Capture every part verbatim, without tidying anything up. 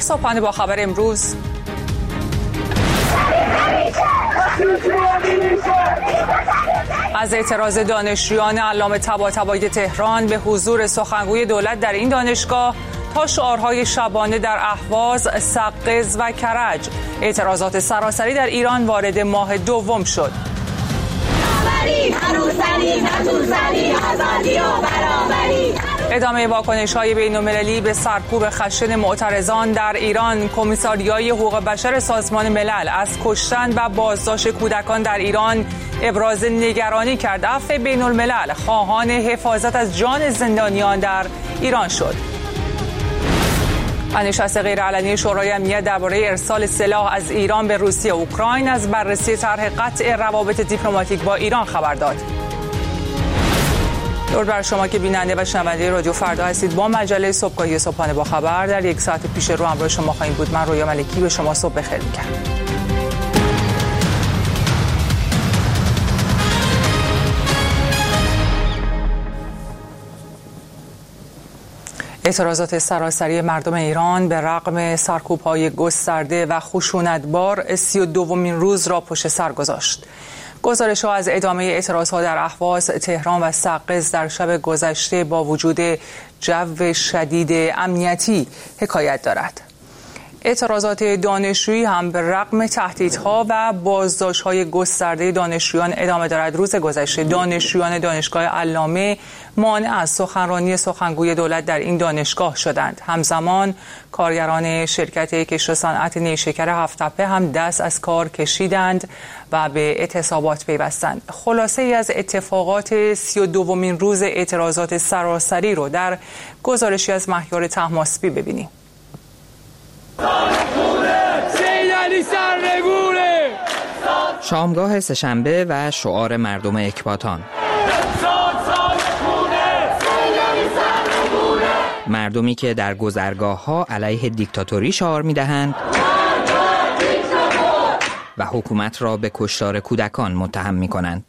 صبحانه با خبر امروز. از اعتراض دانشجویان علامه طباطبایی تهران به حضور سخنگوی دولت در این دانشگاه تا شعارهای شبانه در اهواز، سقز و کرج، اعتراضات سراسری در ایران وارد ماه دوم شد. ادامه واکنش‌های بین‌المللی به سرکوب خشن معترضان در ایران. کمیساریای حقوق بشر سازمان ملل از کشتن و بازداشت کودکان در ایران ابراز نگرانی کرد. عفو بین‌الملل خواهان حفاظت از جان زندانیان در ایران شد. نشست غیرعلنی شورای امنیت درباره ارسال سلاح از ایران به روسیه و اوکراین از بررسی طرح قطع روابط دیپلماتیک با ایران خبر داد. درود بر شما که بیننده و شنونده رادیو فردا هستید. با مجله صبحگاهی صبحانه با خبر در یک ساعت پیش رو همراه شما خواهیم بود. من رویا ملکی به شما صبح بخیر میگم. اعتراضات سراسری مردم ایران به رغم سرکوب‌های گسترده و خشونتبار سی و دومین روز را پشت سر گذاشت. گزارش‌ها از ادامه اعتراضات در اهواز، تهران و سقز در شب گذشته با وجود جو شدید امنیتی حکایت دارد. اعتراضات دانشجویی هم به رغم تهدیدها و بازداشت‌های گسترده دانشجویان ادامه دارد. روز گذشته دانشجویان دانشگاه علامه مانع از سخنرانی سخنگوی دولت در این دانشگاه شدند. همزمان کارگران شرکت کشت صنعت نیشکر هفت‌تپه هم دست از کار کشیدند و به اعتصابات پیوستند. خلاصه ای از اتفاقات سی و دومین روز اعتراضات سراسری رو در گزارشی از مهیار طهماسبی ببینیم. شامگاه سه‌شنبه و شعار مردم اکباتان. مردمی که در گذرگاه‌ها علیه دیکتاتوری شعار می‌دهند و حکومت را به کشتار کودکان متهم می‌کنند.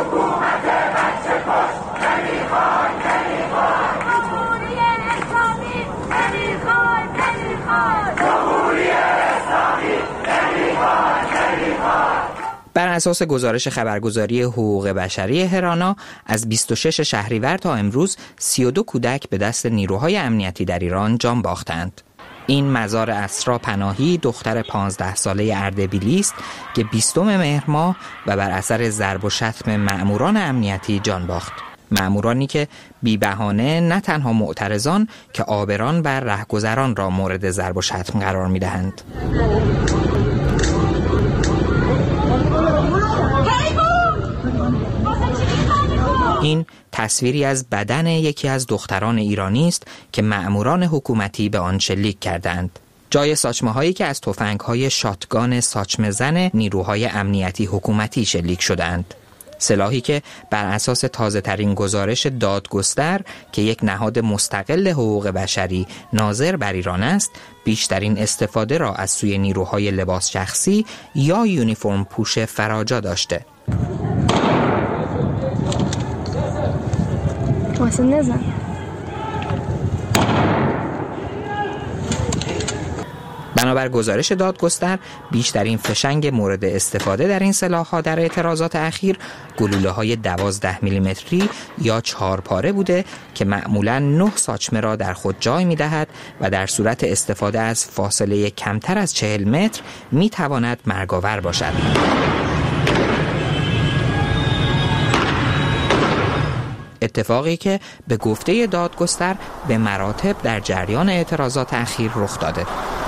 بر اساس گزارش خبرگزاری حقوق بشری هرانا از بیست و شش شهریور تا امروز سی و دو کودک به دست نیروهای امنیتی در ایران جان باختند. این مزار اسرا پناهی دختر پانزده ساله اردبیلی است که بیستم مهر ماه و بر اثر ضرب و شتم مأموران امنیتی جان باخت. مأمورانی که بی بهانه نه تنها معترضان که عابران و رهگذران را مورد ضرب و شتم قرار می‌دهند. این تصویری از بدن یکی از دختران ایرانی است که مأموران حکومتی به آن شلیک کردند. جای ساچمه هایی که از تفنگ‌های شاتگان ساچمه زن نیروهای امنیتی حکومتی شلیک شدند. سلاحی که بر اساس تازه ترین گزارش دادگستر که یک نهاد مستقل حقوق بشری ناظر بر ایران است، بیشترین استفاده را از سوی نیروهای لباس شخصی یا یونیفرم پوش فراجا داشته. واسه نزن. بنابر گزارش دادگستر بیشترین فشنگ مورد استفاده در این سلاح‌ها در اعتراضات اخیر گلوله‌های دوازده میلیمتری یا چهار پاره بوده که معمولاً نه ساچمه را در خود جای می‌دهد و در صورت استفاده از فاصله کمتر از چهل متر می‌تواند مرگاور باشد. اتفاقی که به گفته دادگستر به مراتب در جریان اعتراضات اخیر رخ داده.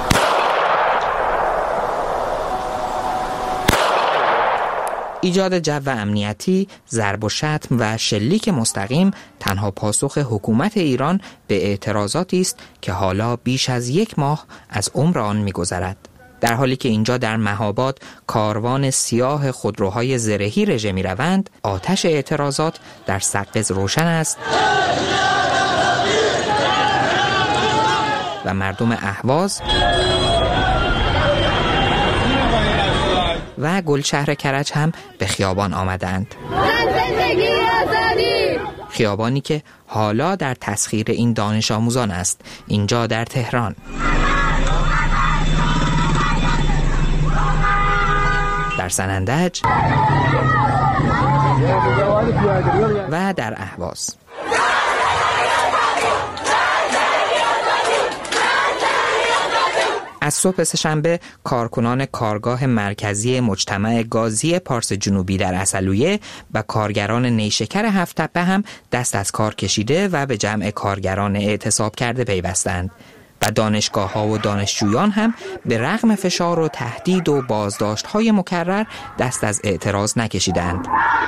ایجاد جو امنیتی، ضرب و شتم و شلیک مستقیم تنها پاسخ حکومت ایران به اعتراضاتی است که حالا بیش از یک ماه از عمر آن می‌گذرد. در حالی که اینجا در مهاباد کاروان سیاه خودروهای زرهی رژه می‌روند، آتش اعتراضات در سقز روشن است و مردم اهواز و گلشهر کرج هم به خیابان آمدند. خیابانی که حالا در تسخیر این دانش آموزان است، اینجا در تهران. در سنندج و در اهواز. از صبح سه‌شنبه کارکنان کارگاه مرکزی مجتمع گازی پارس جنوبی در عسلویه و کارگران نیشکر هفت تپه هم دست از کار کشیده و به جمع کارگران اعتصاب کرده پیوستند و دانشگاه‌ها و دانشجویان هم به رغم فشار و تهدید و بازداشت‌های مکرر دست از اعتراض نکشیدند.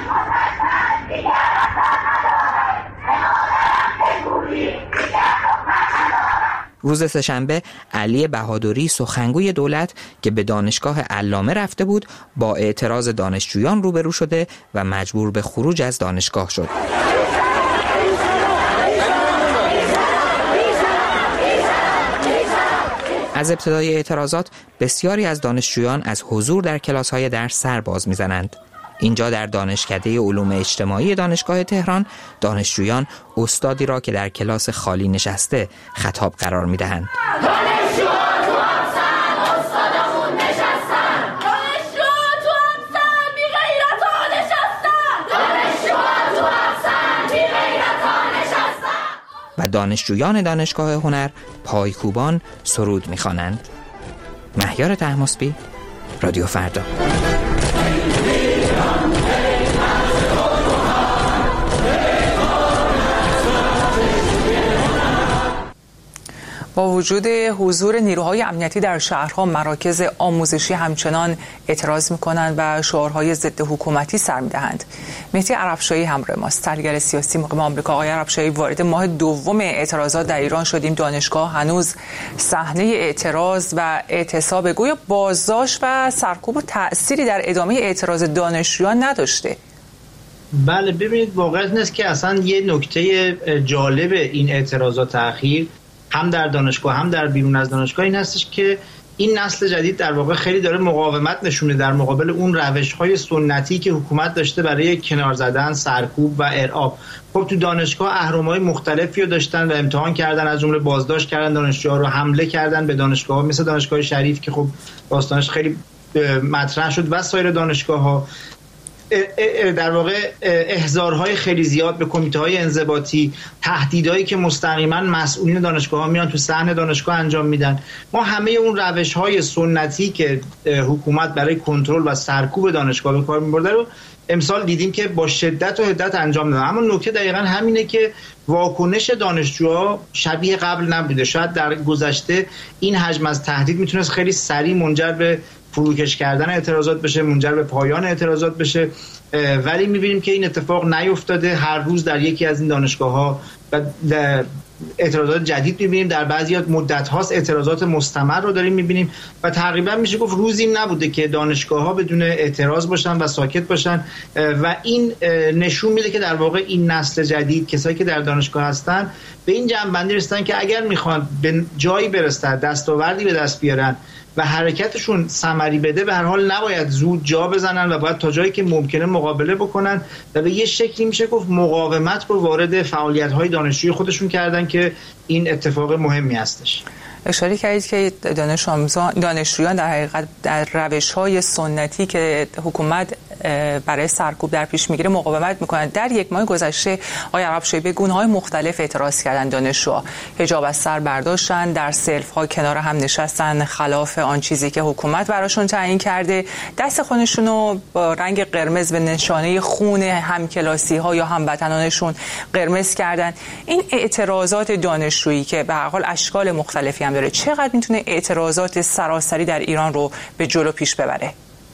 روز سه‌شنبه علی بهادری سخنگوی دولت که به دانشگاه علامه رفته بود با اعتراض دانشجویان روبرو شده و مجبور به خروج از دانشگاه شد. از ابتدای اعتراضات بسیاری از دانشجویان از حضور در کلاس‌های درس سر باز می‌زنند. اینجا در دانشکده علوم اجتماعی دانشگاه تهران دانشجویان استادی را که در کلاس خالی نشسته خطاب قرار می‌دهند. و دانشجویان دانشگاه هنر پایکوبان سرود می‌خوانند. مهیار طهماسبی، رادیو فردا. با وجود حضور نیروهای امنیتی در شهرها، مراکز آموزشی همچنان اعتراض می‌کنند و شعارهای ضد حکومتی سر می‌دهند. مهدی عربشاهی همراه ماست، تحلیلگر سیاسی مقیم آمریکا. آقای عربشاهی، وارد ماه دوم اعتراضات در ایران شدیم. دانشگاه هنوز صحنه اعتراض و اعتصاب گویا بازداشت و سرکوب و تأثیری در ادامه اعتراض دانشجویان نداشته. بله، ببینید واقعیت نیست که اصلا یه نکته جالب این اعتراضات اخیر هم در دانشگاه هم در بیرون از دانشگاه این هستش که این نسل جدید در واقع خیلی داره مقاومت نشون میده در مقابل اون روش‌های سنتی که حکومت داشته برای کنار زدن، سرکوب و ارعاب. خب تو دانشگاه اهرم‌های مختلفی رو داشتن و امتحان کردن، از جمله بازداشت کردن دانشجوها رو، حمله کردن به دانشگاه‌ها مثل دانشگاه شریف که خب داستانش خیلی مطرح شد و سایر دانشگاه‌ها. در واقع احضارهای خیلی زیاد به کمیته‌های انضباطی، تهدیدایی که مستقیما مسئولین دانشگاه‌ها میان تو صحن دانشگاه انجام میدن. ما همه اون روش‌های سنتی که حکومت برای کنترل و سرکوب دانشگاه به کار می‌برده رو امسال دیدیم که با شدت و حدت انجام دادن. اما نکته دقیقاً همینه که واکنش دانشجوها شبیه قبل نبوده. شاید در گذشته این حجم از تهدید میتونست خیلی سریع منجر به فروکش کردن اعتراضات بشه، منجر به پایان اعتراضات بشه، ولی می‌بینیم که این اتفاق نیفتاده. هر روز در یکی از این دانشگاه‌ها اعتراضات جدید می‌بینیم، در بعضی مدت هاست اعتراضات مستمر رو داریم می‌بینیم و تقریبا میشه گفت روزی نبوده که دانشگاه‌ها بدون اعتراض باشن و ساکت باشن و این نشون میده که در واقع این نسل جدید، کسایی که در دانشگاه هستن، به این جنبندی رسیدن که اگر میخوان به جایی برسن، دستاوردی به دست بیارن و حرکتشون ثمری بده، به هر حال نباید زود جا بزنن و باید تا جایی که ممکنه مقابله بکنن و به یه شکلی میشه گفت مقاومت رو وارد فعالیت‌های دانشجویی خودشون کردن که این اتفاق مهمی هستش. اشاره کردید که دانش آموزان دانشجویان در حقیقت در روش‌های سنتی که حکومت برای سرکوب در پیش میگیره مقاومت میکنند. در یک ماه گذشته آقای عربشاهی به گونه‌های مختلف اعتراض کردن دانشجوها، حجاب از سر برداشتن، در سلف‌ها کنار هم نشستن، خلاف آن چیزی که حکومت براشون تعیین کرده، دست خودشون رو با رنگ قرمز به نشانه خون همکلاسی‌ها یا هموطنانشون قرمز کردن. این اعتراضات دانشجویی که به هر حال اشکال مختلفی هم داره، چقدر میتونه اعتراضات سراسری در ایران رو به جلو پیش ببره؟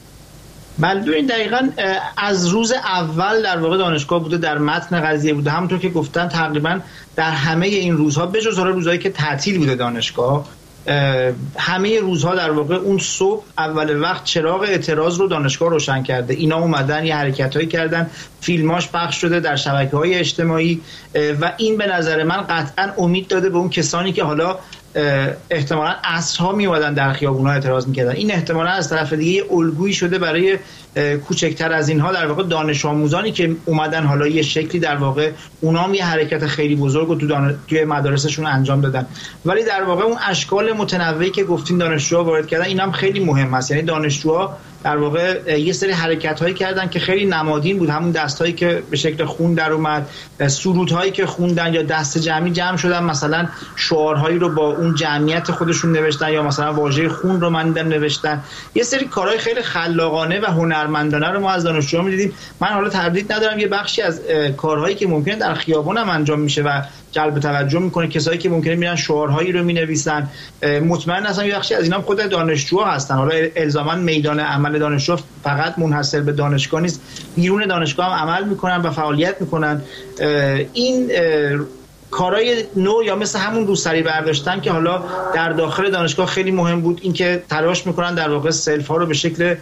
بله، دقیقاً از روز اول در واقع دانشگاه بوده، در متن قضیه بوده. همونطور که گفتن تقریباً در همه این روزها به جز روزهایی که تعطیل بوده دانشگاه، همه روزها در واقع اون صبح اول وقت چراغ اعتراض رو دانشگاه روشن کرده. اینا اومدن یه حرکتایی کردن، فیلماش پخش شده در شبکه‌های اجتماعی و این به نظر من قطعاً امید داده به اون کسانی که حالا احتمالاً عصرها میومدن در خیابون‌ها اعتراض میکردن. این احتمالاً از طرف دیگه یه الگویی شده برای کوچکتر از اینها در واقع دانش آموزانی که اومدن حالا یه شکلی در واقع اونام یه حرکت خیلی بزرگ رو تو دان... توی مدارسشون انجام دادن. ولی در واقع اون اشکال متنوعی که گفتین دانشجوها وارد کردن، اینم خیلی مهم است. یعنی دانشجوها در واقع یه سری حرکت‌هایی کردن که خیلی نمادین بود، همون دست‌هایی که به شکل خون در اومد، سرودهایی که خوندن یا دست جمعی جمع شدن، مثلا شعارهایی رو با اون جمعیت خودشون نوشتن یا مثلا واژه خون رو من دیدم نوشتن. یه سری کارهای خیلی خلاقانه و هنرمندانه رو ما از دانشجوها می‌دیدیم. من حالا تردید ندارم یه بخشی از کارهایی که ممکنه در خیابان هم انجام میشه و جلب توجه میکنه، کسایی که ممکنه میرن شعارهایی رو مینویسن، مطمئن هستم یه بخشی از اینا خود دانشجوها هستن. حالا الزاما میدان عمل دانشجو فقط منحصر به دانشگاه نیست، بیرون دانشگاه هم عمل میکنن و فعالیت میکنن. این کارهای نو یا مثل همون روسری برداشتن که حالا در داخل دانشگاه خیلی مهم بود، اینکه تلاش میکنن در واقع سلف ها رو به شکل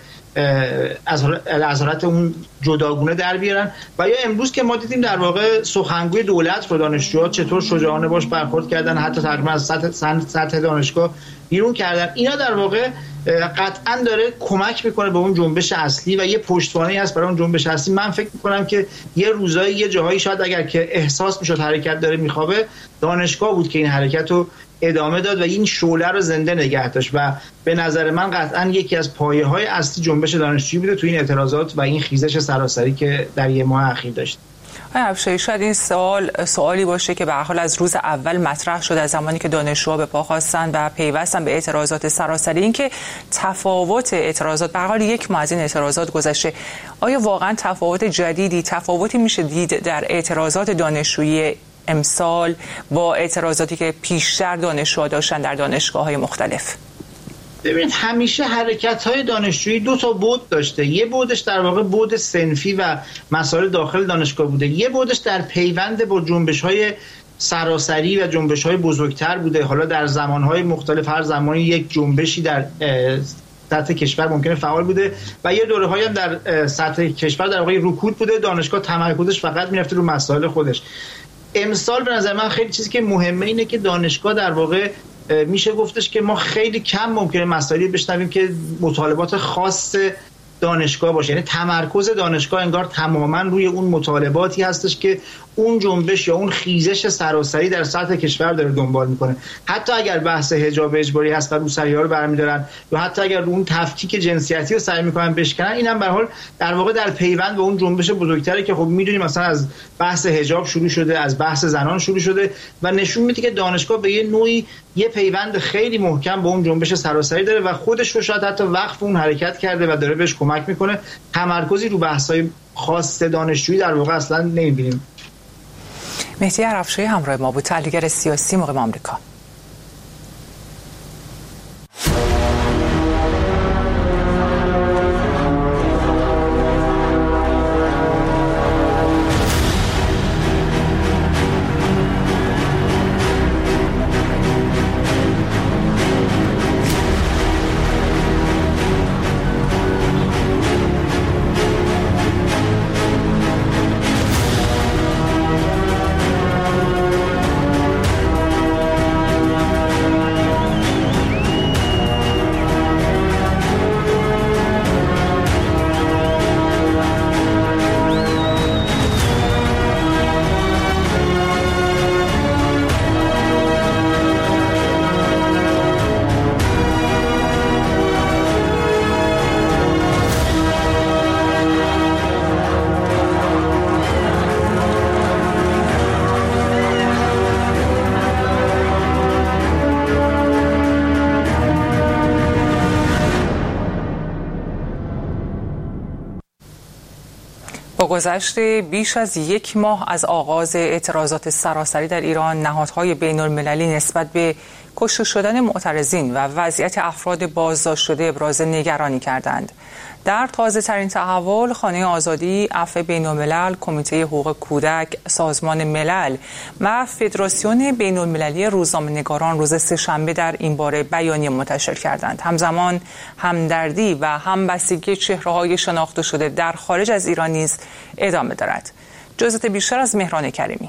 از حالت اون جداگونه در بیارن. و یا امروز که ما دیدیم در واقع سخنگوی دولت رو دانشجوها چطور شجاعانه باش برخورد کردن، حتی تقریبا از سطح, سطح دانشگاه بیرون کردن، اینا در واقع قطعا داره کمک میکنه به اون جنبش اصلی و یه پشتوانه‌ای هست برای اون جنبش اصلی. من فکر میکنم که یه روزایی یه جاهایی شاید اگر که احساس میشد حرکت داره میخوابه، دانشگاه بود که این حرکت رو ادامه داد و این شعله رو زنده نگه داشت و به نظر من قطعا یکی از پایه‌های اصلی جنبش دانشجویی بوده تو این اعتراضات و این خیزش سراسری که در یه ماه اخیر داشت. افشاری، شاید این سوال سوالی باشه که به هر حال از روز اول مطرح شد، از زمانی که دانشجوها به پا خواستن و پیوستن به اعتراضات سراسری، این که تفاوت اعتراضات به هر حال یک ماه از این اعتراضات گذشته، آیا واقعا تفاوت جدیدی تفاوتی میشه دید در اعتراضات دانشجویی امسال با اعتراضاتی که پیشتر دانشجوها داشتن در دانشگاه‌های مختلف؟ ببینید همیشه حرکت‌های دانشجویی دو تا بعد داشته. یه بعدش در واقع بعد صنفی و مسائل داخل دانشگاه بوده، یه بعدش در پیوند با جنبش‌های سراسری و جنبش‌های بزرگتر بوده. حالا در زمان‌های مختلف هر زمانی یک جنبشی در سطح کشور ممکنه فعال بوده و یه دوره‌هایی هم در سطح کشور در واقع رکود بوده، دانشگاه تمرکزش فقط می‌رفته رو مسائل خودش. امسال به نظر من خیلی چیزی که مهمه اینه که دانشگاه در واقع میشه گفتش که ما خیلی کم ممکنه مسائلی بشنویم که مطالبات خاص دانشگاه باشه، یعنی تمرکز دانشگاه انگار تماما روی اون مطالباتی هستش که اون جنبش یا اون خیزش سراسری در سطح کشور داره دنبال میکنه. حتی اگر بحث حجاب اجباری هست و روسری‌ها رو برمی‌دارن یا حتی اگر اون تفکیک جنسیتی رو سعی میکنن بشکنن، اینم به هر حال در واقع در پیوند با اون جنبش بزرگتری که خب میدونیم مثلا از بحث حجاب شروع شده، از بحث زنان شروع شده و نشون میده که دانشگاه به یه نوعی یه پیوند خیلی محکم با اون جنبش سراسری داره و خودش رو شاید حتی وقف اون حرکت کرده و داره بهش کمک میکنه. تمرکزی رو بحث‌های خاص دانشجویی در واقع اصلا نمیبینیم. مهدی عرفشاهی همراه ما بود، تحلیلگر سیاسی مقیم آمریکا. با گذشت بیش از یک ماه از آغاز اعتراضات سراسری در ایران، نهادهای بین المللی نسبت به کشته شدن معترضین و وضعیت افراد بازداشت شده ابراز نگرانی کردند. در تازه ترین تحول، خانه آزادی، عفو بین الملل، کمیته حقوق کودک، سازمان ملل و فدراسیون بین المللی روزنامه‌نگاران روز سه‌شنبه در این باره بیانیه منتشر کردند. همزمان همدردی و همبستگی چهره‌های شناخته شده در خارج از ایران نیز ادامه دارد. جزئیات بیشتر از مهران کریمی.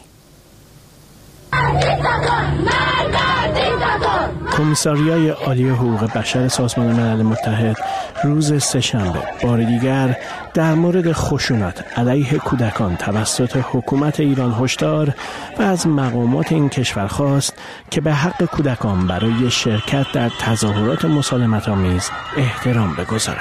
کمیساریای عالی حقوق بشر سازمان ملل متحد روز سه‌شنبه بار دیگر در مورد خشونت علیه کودکان توسط حکومت ایران هشدار و از مقامات این کشور خواست که به حق کودکان برای شرکت در تظاهرات مسالمت‌آمیز احترام بگذارند.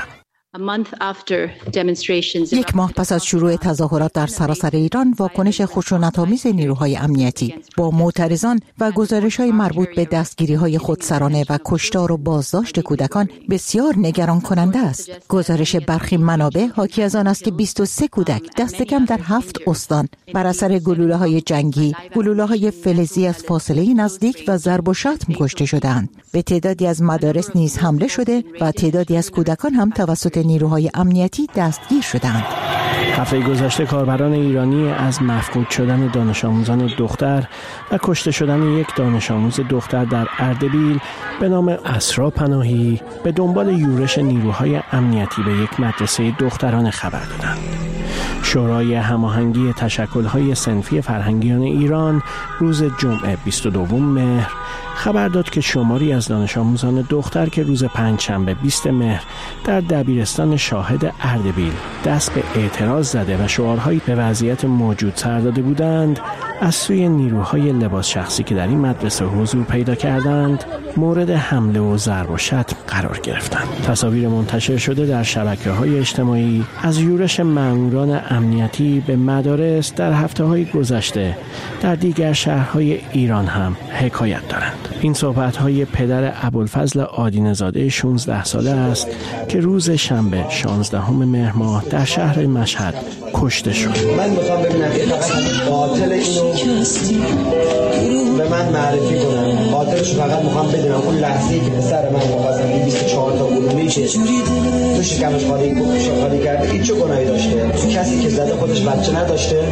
یک ماه پس از شروع تظاهرات در سراسر ایران، واکنش خشونت‌آمیز نیروهای امنیتی با معترضان و گزارش‌های مربوط به دستگیری‌های خودسرانه و کشتار و بازداشت کودکان بسیار نگران کننده است. گزارش برخی منابع حاکی از آن است که بیست و سه کودک دست کم در هفت استان بر اثر گلوله‌های جنگی، گلوله‌های فلزی از فاصله نزدیک و ضرب و شتم کشته شدند. به تعدادی از مدارس نیز حمله شده و تعدادی از کودکان هم توسط نیروهای امنیتی دستگیر شدند. هفته گذشته کاربران ایرانی از مفقود شدن دانش آموزان دختر و کشته شدن یک دانش آموز دختر در اردبیل به نام اسرا پناهی به دنبال یورش نیروهای امنیتی به یک مدرسه دختران خبر دادند. شورای هماهنگی تشکل‌های صنفی فرهنگیان ایران روز جمعه بیست و دوم مهر خبر داد که شماری از دانش آموزان دختر که روز پنجشنبه بیست مهر در دبیرستان شاهد اردبیل دست به اعتراض زده و شعارهایی به وضعیت موجود سر داده بودند، از سوی نیروهای لباس شخصی که در این مدرسه حضور پیدا کردند مورد حمله و ضرب و شتم قرار گرفتند. تصاویر منتشر شده در شبکه‌های اجتماعی از یورش ماموران امنیتی به مدارس در هفته‌های گذشته در دیگر شهرهای ایران هم حکایت دارند. این صحبت‌های پدر ابوالفضل آدینه‌زاده شانزده ساله است که روز شنبه شانزدهم مهر ماه در شهر مشهد کشته شد. من می‌خوام ببینم که فقط قاتل اینو به من معرفی کنم. قاتلش فقط می‌خوام بدونم اون لحظه‌ای که پسر من مقاصد بیست و چهار تا گلوله که تو شکمش خالی خالی کرده، هیچ گناهی داشته؟ کسی که زده خودش بچه نداشته؟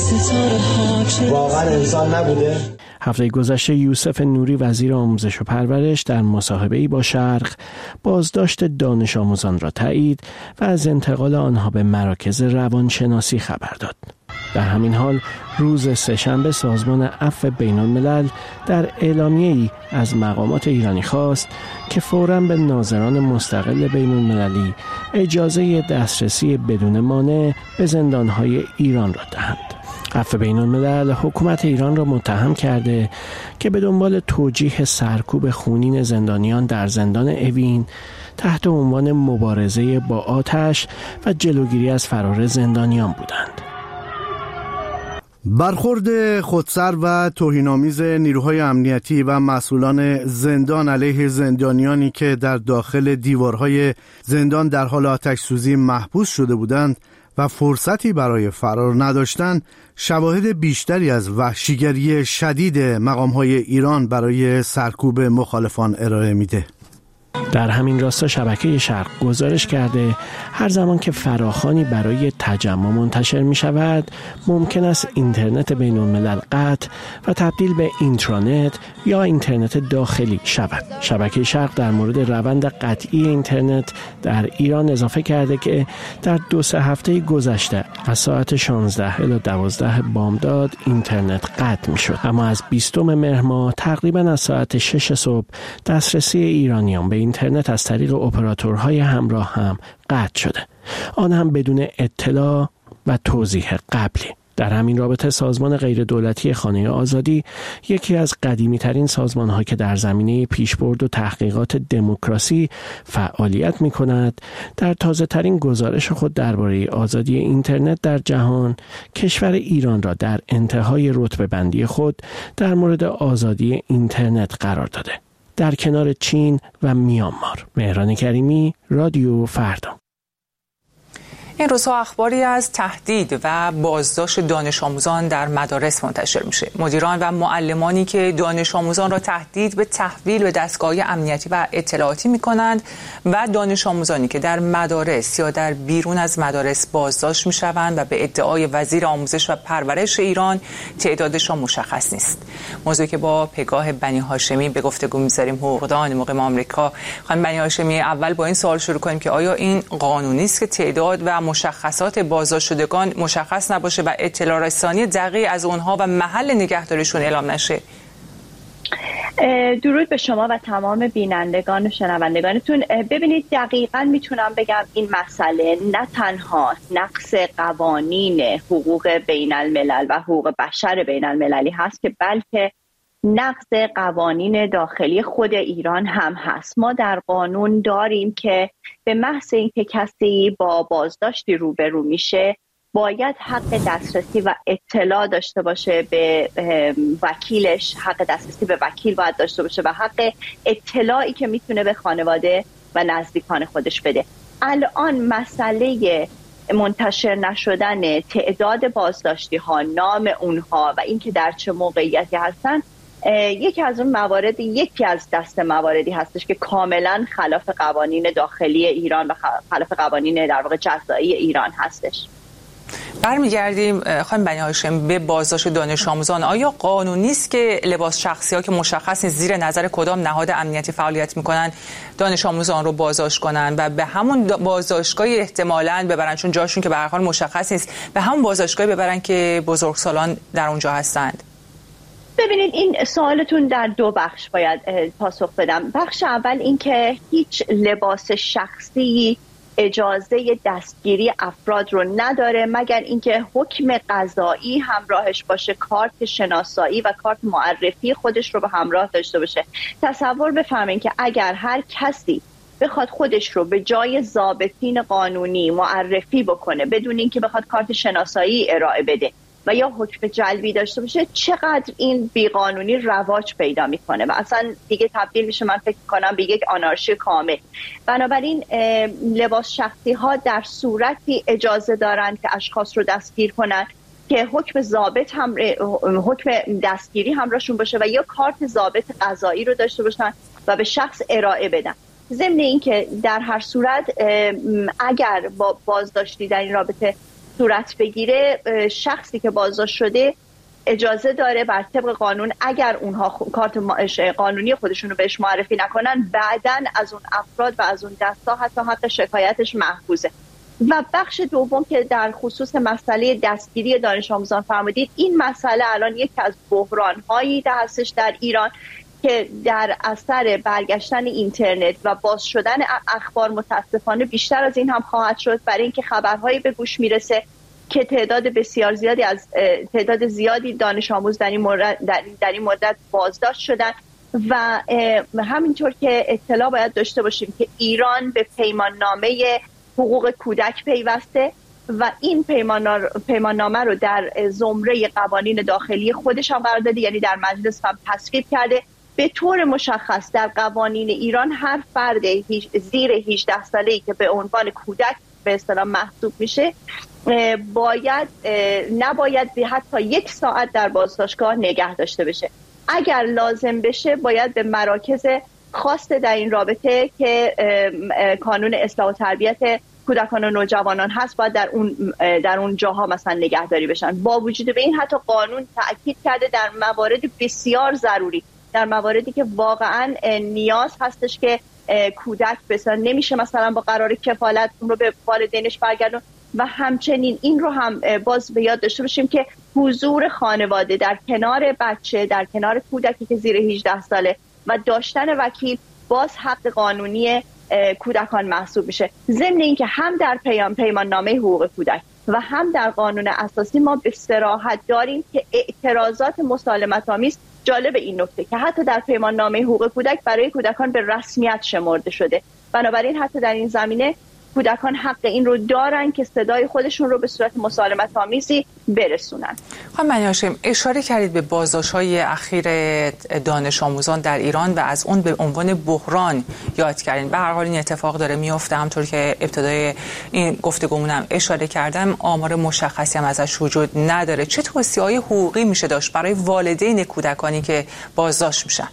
واقعا انسان نبوده؟ هفته گذشته یوسف نوری وزیر آموزش و پرورش در مصاحبه‌ای با شرق بازداشت دانش آموزان را تایید و از انتقال آنها به مراکز روانشناسی خبر داد. در همین حال روز سه‌شنبه سازمان عفو بین‌الملل در اعلامیه‌ای از مقامات ایرانی خواست که فوراً به ناظران مستقل بین‌المللی اجازه دسترسی بدون مانع به زندان‌های ایران را دهند. عفو بین‌الملل حکومت ایران را متهم کرده که به دنبال توجیه سرکوب خونین زندانیان در زندان اوین تحت عنوان مبارزه با آتش و جلوگیری از فرار زندانیان بودند. برخورد خودسر و توهین‌آمیز نیروهای امنیتی و مسئولان زندان علیه زندانیانی که در داخل دیوارهای زندان در حال آتش‌سوزی محبوس شده بودند و فرصتی برای فرار نداشتند، شواهد بیشتری از وحشیگری شدید مقام‌های ایران برای سرکوب مخالفان ارائه میده. در همین راستا شبکه شرق گزارش کرده هر زمان که فراخوانی برای تجمع منتشر می شود ممکن است اینترنت بین الملل قطع و تبدیل به اینترانت یا اینترنت داخلی شود. شبکه شرق در مورد روند قطعی اینترنت در ایران اضافه کرده که در دو سه هفته گذشته از ساعت شانزده الی دوازده بامداد اینترنت قطع می شد، اما از بیستم مهر ماه تقریبا از ساعت شش صبح دسترسی ایرانیان به اینترنت از طریق اپراتورهای همراه هم قطع شده، آن هم بدون اطلاع و توضیح قبلی. در همین رابطه سازمان غیردولتی خانه آزادی، یکی از قدیمی ترین سازمان ها که در زمینه پیشبرد و تحقیقات دموکراسی فعالیت می کند، در تازه ترین گزارش خود درباره آزادی اینترنت در جهان کشور ایران را در انتهای رتبه بندی خود در مورد آزادی اینترنت قرار داده، در کنار چین و میانمار. مهران کریمی، رادیو فردا. این روزها اخباری از تهدید و بازداشت دانش آموزان در مدارس منتشر میشه. مدیران و معلمانی که دانش آموزان را تهدید به تحویل به دستگاه‌های امنیتی و اطلاعاتی میکنند و دانش آموزانی که در مدارس یا در بیرون از مدارس بازداشت میشوند و به ادعای وزیر آموزش و پرورش ایران تعدادشان مشخص نیست. موضوعی که با پگاه بنی هاشمی به گفتگو می‌ذاریم. حقوقدان مقیم آمریکا. خانم بنی هاشمی، اول با این سوال شروع کنیم که آیا این قانونی است که تعداد و مشخصات بازداشت شدگان مشخص نباشه و اطلاع رسانی دقیق از اونها و محل نگهداریشون اعلام نشه؟ درود به شما و تمام بینندگان و شنوندگانتون. ببینید، دقیقاً میتونم بگم این مسئله نه تنها نقض قوانین حقوق بین الملل و حقوق بشر بین المللی هست که بلکه نقض قوانین داخلی خود ایران هم هست. ما در قانون داریم که به محض اینکه کسی با بازداشتی روبرو میشه باید حق دسترسی و اطلاع داشته باشه به وکیلش، حق دسترسی به وکیل باید داشته باشه و حق اطلاعی که میتونه به خانواده و نزدیکان خودش بده. الان مسئله منتشر نشدن تعداد بازداشتی ها، نام اونها و اینکه در چه موقعیتی هستن یکی از اون موارد یکی از دست مواردی هستش که کاملا خلاف قوانین داخلی ایران و خلاف قوانین در واقع جزایی ایران هستش. برمیگردیم خانم بنی هاشم به بازداشت دانش آموزان. آیا قانونی است که لباس شخصی ها که مشخص نیست زیر نظر کدام نهاد امنیتی فعالیت میکنن دانش آموزان رو بازداشت کنن و به همون بازداشتگاهی احتمالاً ببرن، چون جاشون که به هر حال مشخص نیست، به همون بازداشتگاهی ببرن که بزرگسالان در اونجا هستند؟ ببینید این سوالتون در دو بخش باید پاسخ بدم. بخش اول این که هیچ لباس شخصی اجازه دستگیری افراد رو نداره مگر اینکه حکم قضایی همراهش باشه، کارت شناسایی و کارت معرفی خودش رو به همراه داشته باشه. تصور بفرمایید که اگر هر کسی بخواد خودش رو به جای ضابطین قانونی معرفی بکنه بدون اینکه بخواد کارت شناسایی ارائه بده و یا حکم جلبی داشته باشه، چقدر این بیقانونی رواج پیدا میکنه و اصلا دیگه تبدیل میشه من فکر کنم به یک آنارشی کامل. بنابراین لباس شخصی ها در صورتی اجازه دارند که اشخاص رو دستگیر کنن که حکم ضابط هم حکم دستگیری همراهشون باشه و یا کارت ضابط قضایی رو داشته باشن و به شخص ارائه بدن. ضمن اینکه در هر صورت اگر با بازداشتی در این رابطه صورت بگیره، شخصی که بازداشت شده اجازه داره بر طبق قانون اگر اونها کارت قانونی خودشون رو بهش معرفی نکنن بعداً از اون افراد و از اون دستا حتی حق شکایتش محفوظه. و بخش دوم که در خصوص مسئله دستگیری دانش آموزان فرمودید، این مسئله الان یکی از بحران‌هایی هستش در ایران که در اثر برگشتن اینترنت و باز شدن اخبار متاسفانه بیشتر از این هم خواهد شد، برای اینکه خبرهایی به گوش میرسه که تعداد بسیار زیادی از تعداد زیادی دانش آموز در این مورد در, در این مدت بازداشت شدن و همینطور که اطلاع باید داشته باشیم که ایران به پیمان نامه حقوق کودک پیوسته و این پیمان نامه رو در زمره قوانین داخلی خودش هم قرار داده، یعنی در مجلس هم تصویب کرده. به طور مشخص در قوانین ایران هر فرد زیر هجده ساله‌ای که به عنوان کودک به اصطلاح محسوب میشه باید نباید به حتی یک ساعت در بازداشتگاه نگه داشته بشه. اگر لازم بشه باید به مراکز خاص در این رابطه که کانون اصلاح و تربیت کودکان و نوجوانان هست باید در اون در اون جاها مثلا نگهداری بشن. با وجود به این حتی قانون تأکید کرده در موارد بسیار ضروری، در مواردی که واقعا نیاز هستش که کودک مثلا نمیشه مثلا با قرار کفالت اون رو به والدینش برگردون و همچنین این رو هم باز به یاد داشته باشیم که حضور خانواده در کنار بچه، در کنار کودکی که زیر هجده ساله و داشتن وکیل باز حق قانونی کودکان محسوب میشه. ضمن اینکه هم در پیام پیمان نامه حقوق کودک و هم در قانون اساسی ما به صراحت داریم که اعتراضات مسالمت آمیز، جالب این نکته که حتی در پیمان نامه حقوق کودک برای کودکان به رسمیت شمرده شده. بنابراین حتی در این زمینه کودکان حق این رو دارن که صدای خودشون رو به صورت مسالمت آمیزی برسونن. خانم بنی هاشم اشاره کردید به بازداشت‌های اخیر دانش آموزان در ایران و از اون به عنوان بحران یاد کردین. به هر حال این اتفاق داره میفته، همونطور که ابتدای این گفتگومونم اشاره کردم آمار مشخصی هم ازش وجود نداره. چه توصیه‌های حقوقی میشه داشت برای والدین کودکانی که بازداشت میشن؟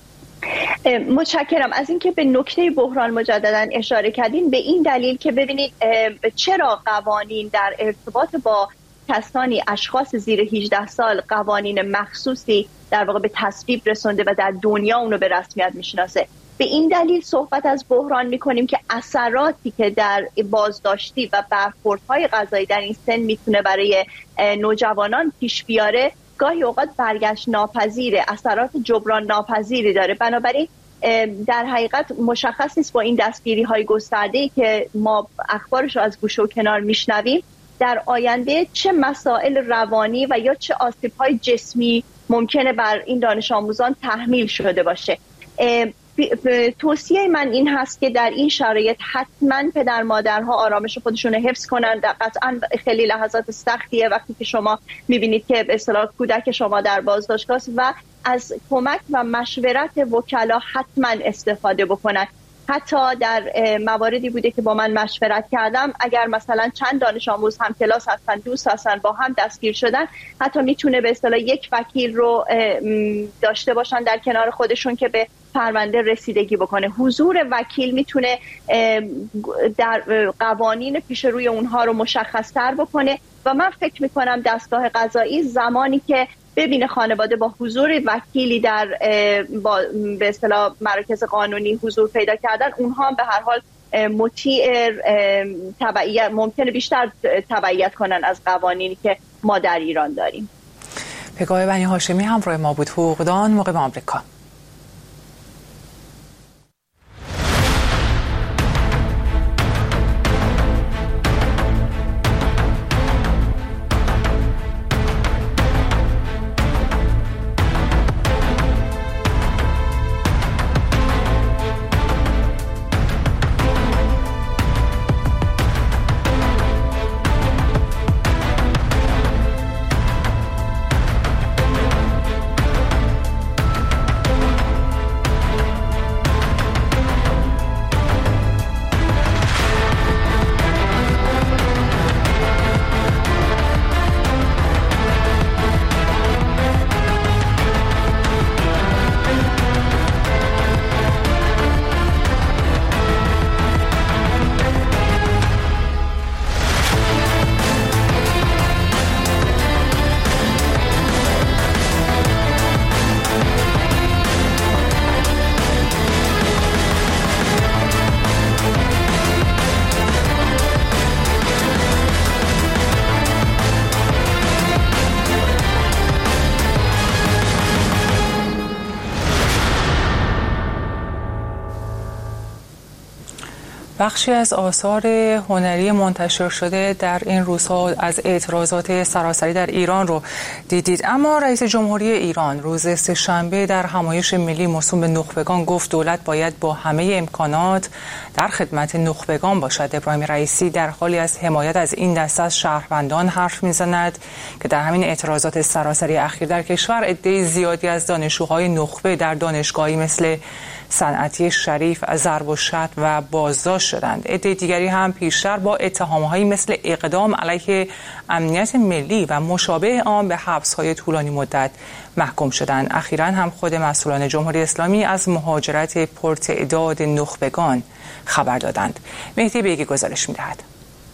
متشکرم از اینکه به نکته بحران مجددا اشاره کردین، به این دلیل که ببینید چرا قوانین در ارتباط با کسانی اشخاص زیر هجده سال قوانین مخصوصی در واقع به تصویب رسونده و در دنیا اونو به رسمیت میشناسه. به این دلیل صحبت از بحران میکنیم که اثراتی که در بازداشتی و برخوردهای قضایی در این سن میتونه برای نوجوانان پیش بیاره گاهی اوقات برگشت ناپذیره، اثرات جبران ناپذیری داره. بنابراین در حقیقت مشخص نیست با این دستگیری های گسترده‌ای که ما اخبارش رو از گوشه و کنار میشنویم در آینده چه مسائل روانی و یا چه آسیب های جسمی ممکنه بر این دانش آموزان تحمیل شده باشه. توصیه من این هست که در این شرایط حتما پدر مادرها آرامش خودشون رو حفظ کنند. قطعا خیلی لحظات سختیه وقتی که شما میبینید که به اصطلاح کودک شما در بازداشتگاه است و از کمک و مشورت وکلا حتما استفاده بکنند. حتی در مواردی بوده که با من مشورت کردم، اگر مثلا چند دانش آموز هم کلاس هستن، دوست هستن، با هم دستگیر شدن، حتی میتونه به اصطلاح یک وکیل رو داشته باشن در کنار خودشون که به پرونده رسیدگی بکنه. حضور وکیل میتونه در قوانین پیش روی اونها رو مشخص‌تر بکنه و من فکر میکنم دستگاه قضایی زمانی که ببینه خانواده با حضور وکیلی در با به اصطلاح مراکز قانونی حضور پیدا کردن، اونها هم به هر حال مطیع تبعیت، ممکنه بیشتر تبعیت کنن از قوانینی که ما در ایران داریم. پگاه بنی هاشمی همراه ما بود، حقوقدان مقیم آمریکا. بخشی از آثار هنری منتشر شده در این روزها از اعتراضات سراسری در ایران رو دیدید. اما رئیس جمهوری ایران روز سه‌شنبه در همایش ملی موسوم به نخبگان گفت دولت باید با همه امکانات در خدمت نخبگان باشد. ابراهیم رئیسی در حالی از حمایت از این دسته از شهروندان حرف میزند که در همین اعتراضات سراسری اخیر در کشور عده زیادی از دانشجوهای نخبه در دانشگاهی مثل صنعتی شریف ضرب و شتم و بازداشت شدند. عده دیگری هم پیشتر با اتهام‌هایی مثل اقدام علیه امنیت ملی و مشابه آن به حبس‌های طولانی مدت محکوم شدند. اخیراً هم خود مسئولان جمهوری اسلامی از مهاجرت پرتعداد نخبگان خبر دادند. مهدی بیگی گزارش می‌دهد.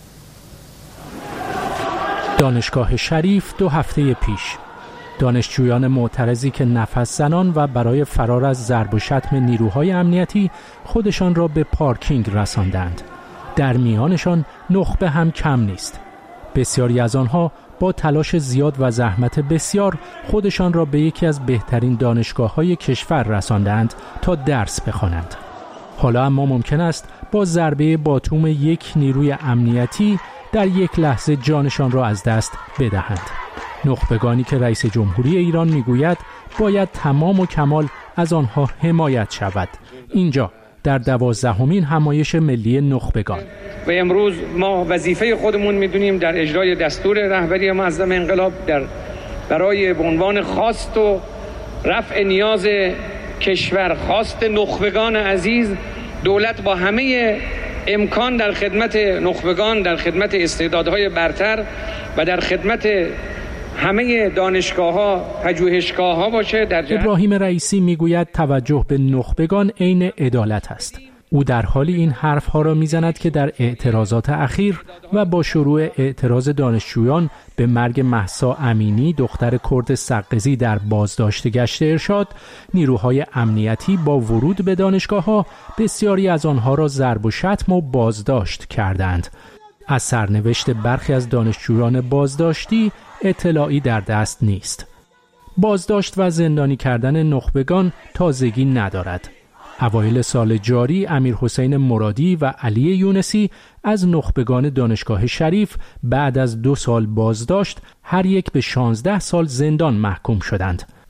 دانشگاه شریف دو هفته پیش دانشجویان معترضی که نفس زنان و برای فرار از ضرب و شتم نیروهای امنیتی خودشان را به پارکینگ رساندند. در میانشان نخبه هم کم نیست. بسیاری از آنها با تلاش زیاد و زحمت بسیار خودشان را به یکی از بهترین دانشگاه‌های کشور رساندند تا درس بخوانند. حالا اما ممکن است با ضربه باتوم یک نیروی امنیتی در یک لحظه جانشان را از دست بدهند. نخبگانی که رئیس جمهوری ایران میگوید باید تمام و کمال از آنها حمایت شود. اینجا در دوازدهمین همایش ملی نخبگان و امروز ما وظیفه خودمون میدونیم در اجرای دستور رهبری معظم انقلاب در برای به عنوان خواست و رفع نیاز کشور، خواست نخبگان عزیز، دولت با همه امکان در خدمت نخبگان، در خدمت استعدادهای برتر و در خدمت همه دانشگاه‌ها، پژوهشگاه‌ها باشه. در ابراهیم رئیسی میگوید توجه به نخبگان عین عدالت است. او در حالی این حرفها را میزند که در اعتراضات اخیر و با شروع اعتراض دانشجویان به مرگ مهسا امینی دختر کرد سقزی در بازداشت گشت ارشاد، نیروهای امنیتی با ورود به دانشگاه‌ها بسیاری از آنها را ضرب و شتم و بازداشت کردند. از سرنوشت برخی از دانشجویان بازداشتی اطلاعی در دست نیست. بازداشت و زندانی کردن نخبگان تازگی ندارد. اوایل سال جاری امیر حسین مرادی و علی یونسی از نخبگان دانشگاه شریف بعد از دو سال بازداشت هر یک به شانزده سال زندان محکوم شدند.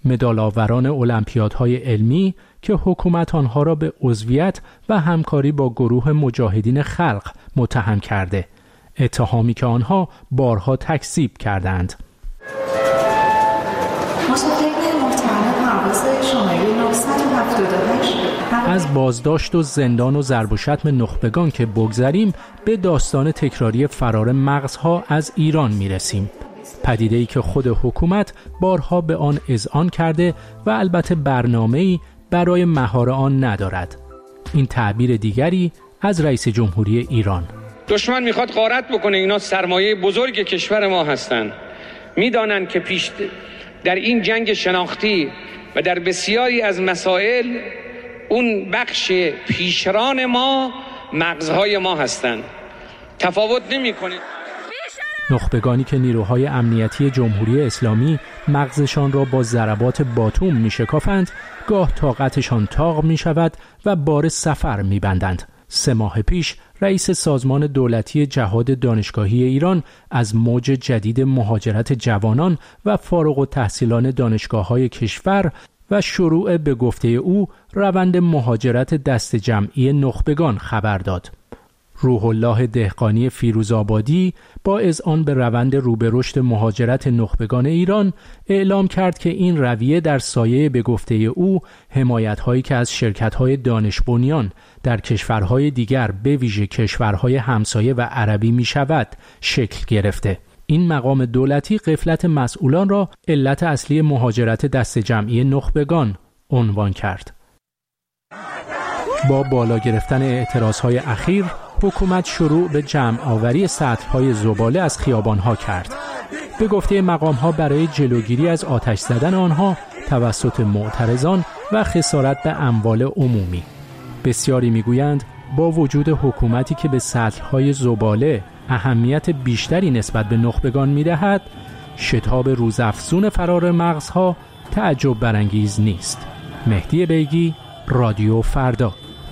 مدال‌آوران المپیادهای علمی که حکومت آنها را به عضویت و همکاری با گروه مجاهدین خلق متهم کرده، اتهامی که آنها بارها تکذیب کردند. از بازداشت و زندان و ضرب و شتم نخبگان که بگذریم، به داستان تکراری فرار مغزها از ایران میرسیم. پدیده‌ای که خود حکومت بارها به آن اذعان کرده و البته برنامه‌ای برای مهار آن ندارد. این تعبیر دیگری از رئیس جمهوری ایران. دشمن میخواد غارت بکنه اینا سرمایه بزرگ کشور ما هستند. میدانن که پیش در این جنگ شناختی و در بسیاری از مسائل اون بخش پیشران ما مغزهای ما هستند. تفاوت نمی‌کنه. نخبگانی که نیروهای امنیتی جمهوری اسلامی مغزشان را با ضربات باتوم می‌شکافند، گاه طاقتشان تاق می‌شود و بار سفر می‌بندند. سه ماه پیش رئیس سازمان دولتی جهاد دانشگاهی ایران از موج جدید مهاجرت جوانان و فارغ التحصیلان دانشگاه‌های کشور و شروع به گفته او روند مهاجرت دست جمعی نخبگان خبر داد. روح الله دهقانی فیروزآبادی با اذعان به روند رو به رشد مهاجرت نخبگان ایران اعلام کرد که این رویه در سایه به گفته او حمایت‌هایی که از شرکت‌های دانش بنیان در کشورهای دیگر به ویژه کشورهای همسایه و عربی می‌شود شکل گرفته. این مقام دولتی غفلت مسئولان را علت اصلی مهاجرت دست جمعی نخبگان عنوان کرد. با بالا گرفتن اعتراضهای اخیر، حکومت شروع به جمع آوری سطل‌های زباله از خیابان‌ها کرد. به گفته مقام‌ها برای جلوگیری از آتش زدن آنها توسط معترضان و خسارت به اموال عمومی. بسیاری می‌گویند با وجود حکومتی که به سطل‌های زباله اهمیت بیشتری نسبت به نخبگان می‌دهد، شتاب روزافزون فرار مغزها تعجب برانگیز نیست. مهدی بیگی، رادیو فردا.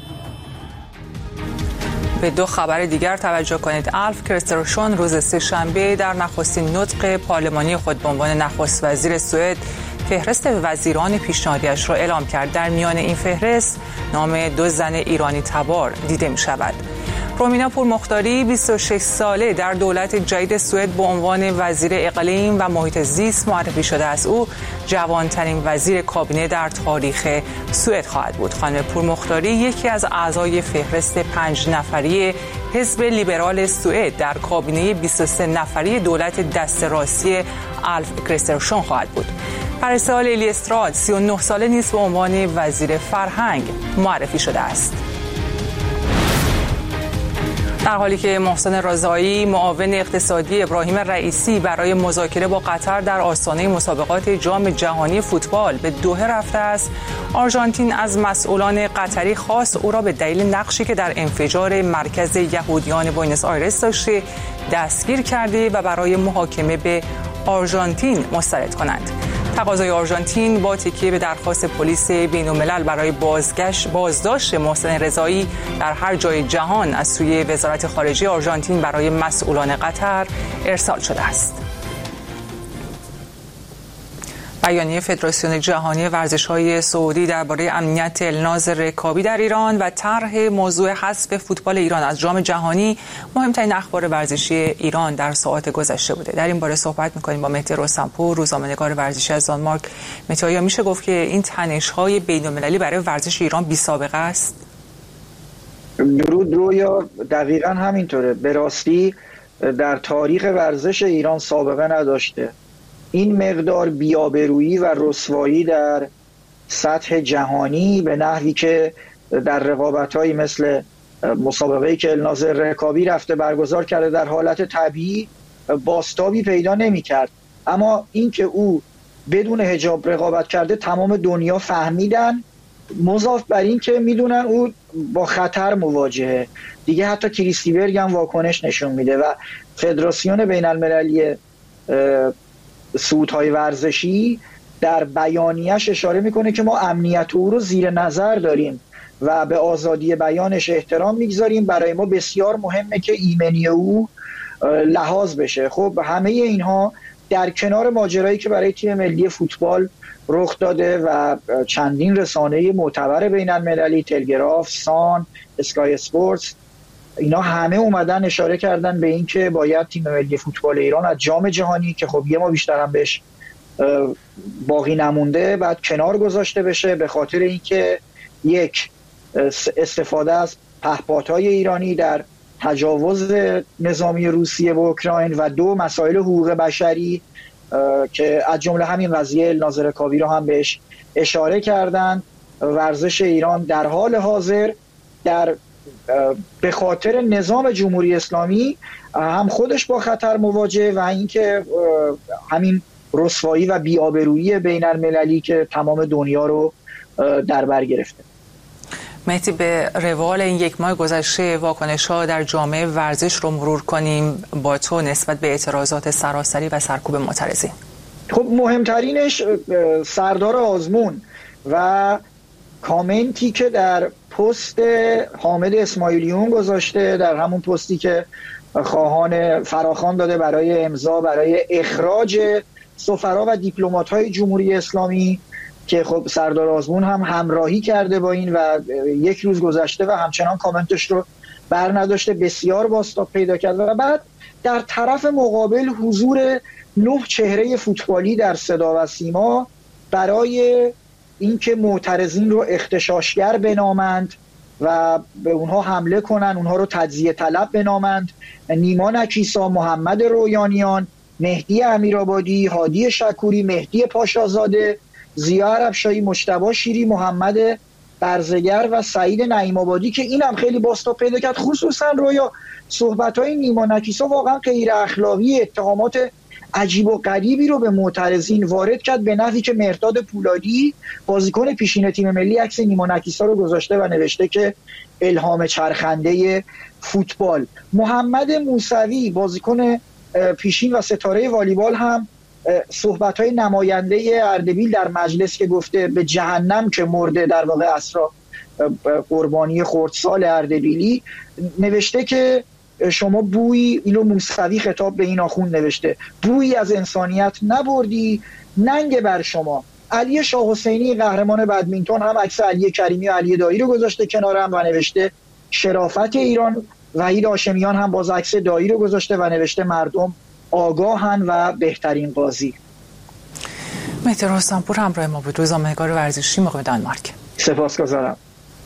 به دو خبر دیگر توجه کنید. الف کریسترسون روز سه‌شنبه در نخستین نطق پارلمانی خود به عنوان نخست وزیر سوئد فهرست وزیران پیشنهادیش را اعلام کرد. در میان این فهرست نام دو زن ایرانی تبار دیده می شود. رومینا پورمختاری بیست و شش ساله در دولت جدید سوئد به عنوان وزیر اقلیم و محیط زیست معرفی شده است. او جوانترین وزیر کابینه در تاریخ سوئد خواهد بود. خانم پورمختاری یکی از اعضای فهرست پنج نفری حزب لیبرال سوئد در کابینه بیست و سه نفری دولت دست راستی الف کریسترسون خواهد بود. پرستال الیستراد سی و نه ساله نیز به عنوان وزیر فرهنگ معرفی شده است. در حالی که محسن رضایی معاون اقتصادی ابراهیم رئیسی برای مذاکره با قطر در آستانه مسابقات جام جهانی فوتبال به دوحه رفته است، آرژانتین از مسئولان قطری خواست او را به دلیل نقشی که در انفجار مرکز یهودیان بوئنوس آیرس داشته دستگیر کرده و برای محاکمه به آرژانتین مسترد کنند. تقاضای آرژانتین با تکیه به درخواست پلیس بین‌الملل برای بازگشت بازداشت محسن رضایی در هر جای جهان از سوی وزارت خارجه آرژانتین برای مسئولان قطر ارسال شده است. بیانیه فدراسیون جهانی ورزش‌های سعودی درباره امنیت الناز رکابی در ایران و طرح موضوع حذف فوتبال ایران از جام جهانی مهمترین اخبار ورزشی ایران در ساعات گذشته بوده. در این باره صحبت می‌کنیم با مهدی رستمپور، روزنامه‌نگار ورزشی از دانمارک. مهدی، آیا میشه گفت که این تنش‌های بین‌المللی برای ورزش ایران بی‌سابقه است؟ درود رویا، دقیقاً همینطوره. به راستی در تاریخ ورزش ایران سابقه نداشته. این مقدار بی‌آبرویی و رسوایی در سطح جهانی به نحوی که در رقابت‌هایی مثل مسابقه‌ای که الناز رکابی رفته برگزار کرده در حالت طبیعی بازتابی پیدا نمی‌کرد. اما این که او بدون حجاب رقابت کرده تمام دنیا فهمیدن، مضاف بر این که میدونن او با خطر مواجهه. دیگه حتی کریستیبرگ هم واکنش نشون میده و فدراسیون بین‌المللی سودهای ورزشی در بیانیه‌اش اشاره میکنه که ما امنیت او رو زیر نظر داریم و به آزادی بیانش احترام میگذاریم. برای ما بسیار مهمه که ایمنی او لحاظ بشه. خب همه اینها در کنار ماجرایی که برای تیم ملی فوتبال رخ داده و چندین رسانه معتبر بین المللی، تلگراف، سان، اسکای اسپورتس، اینا همه اومدن اشاره کردن به این که باید تیم ملی فوتبال ایران از جام جهانی که خب یه ما بیشتر هم بهش باقی نمونده بعد کنار گذاشته بشه، به خاطر اینکه یک استفاده از پهپادهای ایرانی در تجاوز نظامی روسیه و اوکراین و دو مسائل حقوق بشری که از جمله همین قضیه الناز رکابی رو هم بهش اشاره کردن. ورزش ایران در حال حاضر در به خاطر نظام جمهوری اسلامی هم خودش با خطر مواجه و اینکه همین رسوایی و بی‌آبرویی بین المللی که تمام دنیا رو در بر گرفته. مهدی، به روال این یک ماه گذشته واکنش‌ها در جامعه ورزش رو مرور کنیم با تو نسبت به اعتراضات سراسری و سرکوب معترضین. خب مهمترینش سردار آزمون و کامنتی که در پست حامد اسماعیلیون گذاشته، در همون پستی که خواهان فراخوان داده برای امضا برای اخراج سفرا و دیپلمات‌های جمهوری اسلامی، که خب سردار آزمون هم همراهی کرده با این و یک روز گذشته و همچنان کامنتش رو بر نداشته، بسیار بازتاب پیدا کرد. و بعد در طرف مقابل حضور نه چهره فوتبالی در صدا و سیما برای اینکه معترضین رو اغتشاشگر بنامند و به اونها حمله کنن، اونها رو تجزیه طلب بنامند. نیما نکیسا، محمد رویانیان، مهدی امیرآبادی، هادی شکوری، مهدی پاشازاده، ضیا عربشاهی، مجتبی شیری، محمد برزگر و سعید نعیم آبادی که اینم خیلی بازتاب پیدا کرد. خصوصا رویا صحبت‌های نیما نکیسا واقعا غیر اخلاقی، اتهامات عجیب و غریبی رو به معترضین وارد کرد، به نحوی که مهرداد پولادی بازیکن پیشین تیم ملی عکس نیما نکیسا رو گذاشته و نوشته که الهام چرخنده فوتبال. محمد موسوی بازیکن پیشین و ستاره والیبال هم صحبت‌های نماینده اردبیل در مجلس که گفته به جهنم که مرده، در واقع اسرا قربانی خردسال اردبیلی، نوشته که شما بویی، اینو موسوی خطاب به این آخوند نوشته، بویی از انسانیت نبردی، ننگ بر شما. علی شاه حسینی قهرمان بدمینتون هم عکس علی کریمی و علی دایی رو گذاشته کنارم و نوشته شرافت ایران. وحید هاشمیان هم باز عکس دایی رو گذاشته و نوشته مردم آگاهن و بهترین قاضی. مهدی رستمپور همراه ما بود، روزنامه‌نگار ورزشی مقیم دانمارک. سپاسگزارم.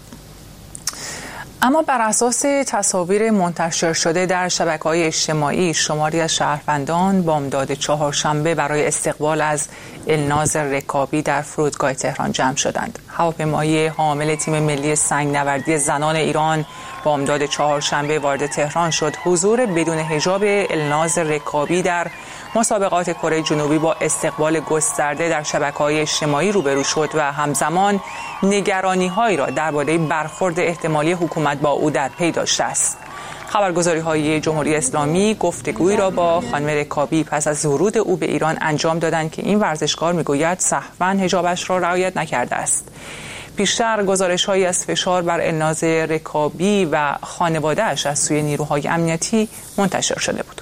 اما بر اساس تصاویر منتشر شده در شبکه‌های اجتماعی، شماری از شهروندان بامداد چهارشنبه برای استقبال از الناز رکابی در فرودگاه تهران جمع شدند. هواپیمای حامل تیم ملی سنگ‌نوردی زنان ایران بامداد چهارشنبه وارد تهران شد. حضور بدون حجاب الناز رکابی در مسابقات کره جنوبی با استقبال گسترده در شبکه‌های اجتماعی روبرو شد و همزمان نگرانی‌هایی را درباره برخورد احتمالی حکومت با او در پی داشته است. خبرگزاری‌های جمهوری اسلامی گفتگویی را با خانم رکابی پس از ورود او به ایران انجام دادند که این ورزشکار می‌گوید سهواً حجابش را رعایت نکرده است. پیشتر گزارش‌هایی از فشار بر الناز رکابی و خانواده‌اش از سوی نیروهای امنیتی منتشر شده بود.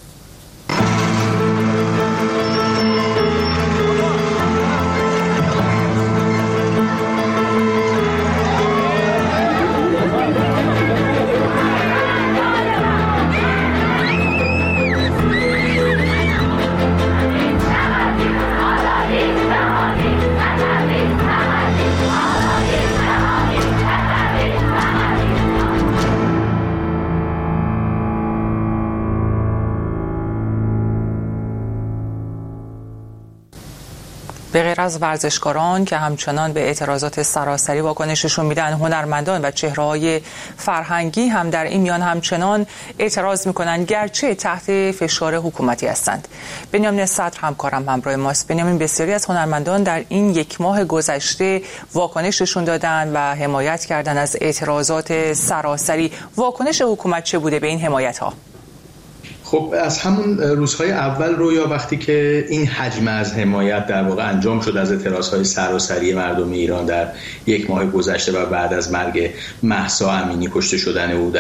به غیر از ورزشکاران که همچنان به اعتراضات سراسری واکنششون میدن، هنرمندان و چهره‌های فرهنگی هم در این میان همچنان اعتراض میکنن، گرچه تحت فشار حکومتی هستند. بنیامین صدر همکارم همراه ماست. بنیامین، بسیاری از هنرمندان در این یک ماه گذشته واکنششون دادن و حمایت کردن از اعتراضات سراسری. واکنش حکومت چه بوده به این حمایت‌ها؟ خب از همون روزهای اول رو، یا وقتی که این حجم از حمایت در واقع انجام شد از اعتراضهای سراسری مردم ایران در یک ماه گذشته و بعد از مرگ مهسا امینی، کشته شدن او در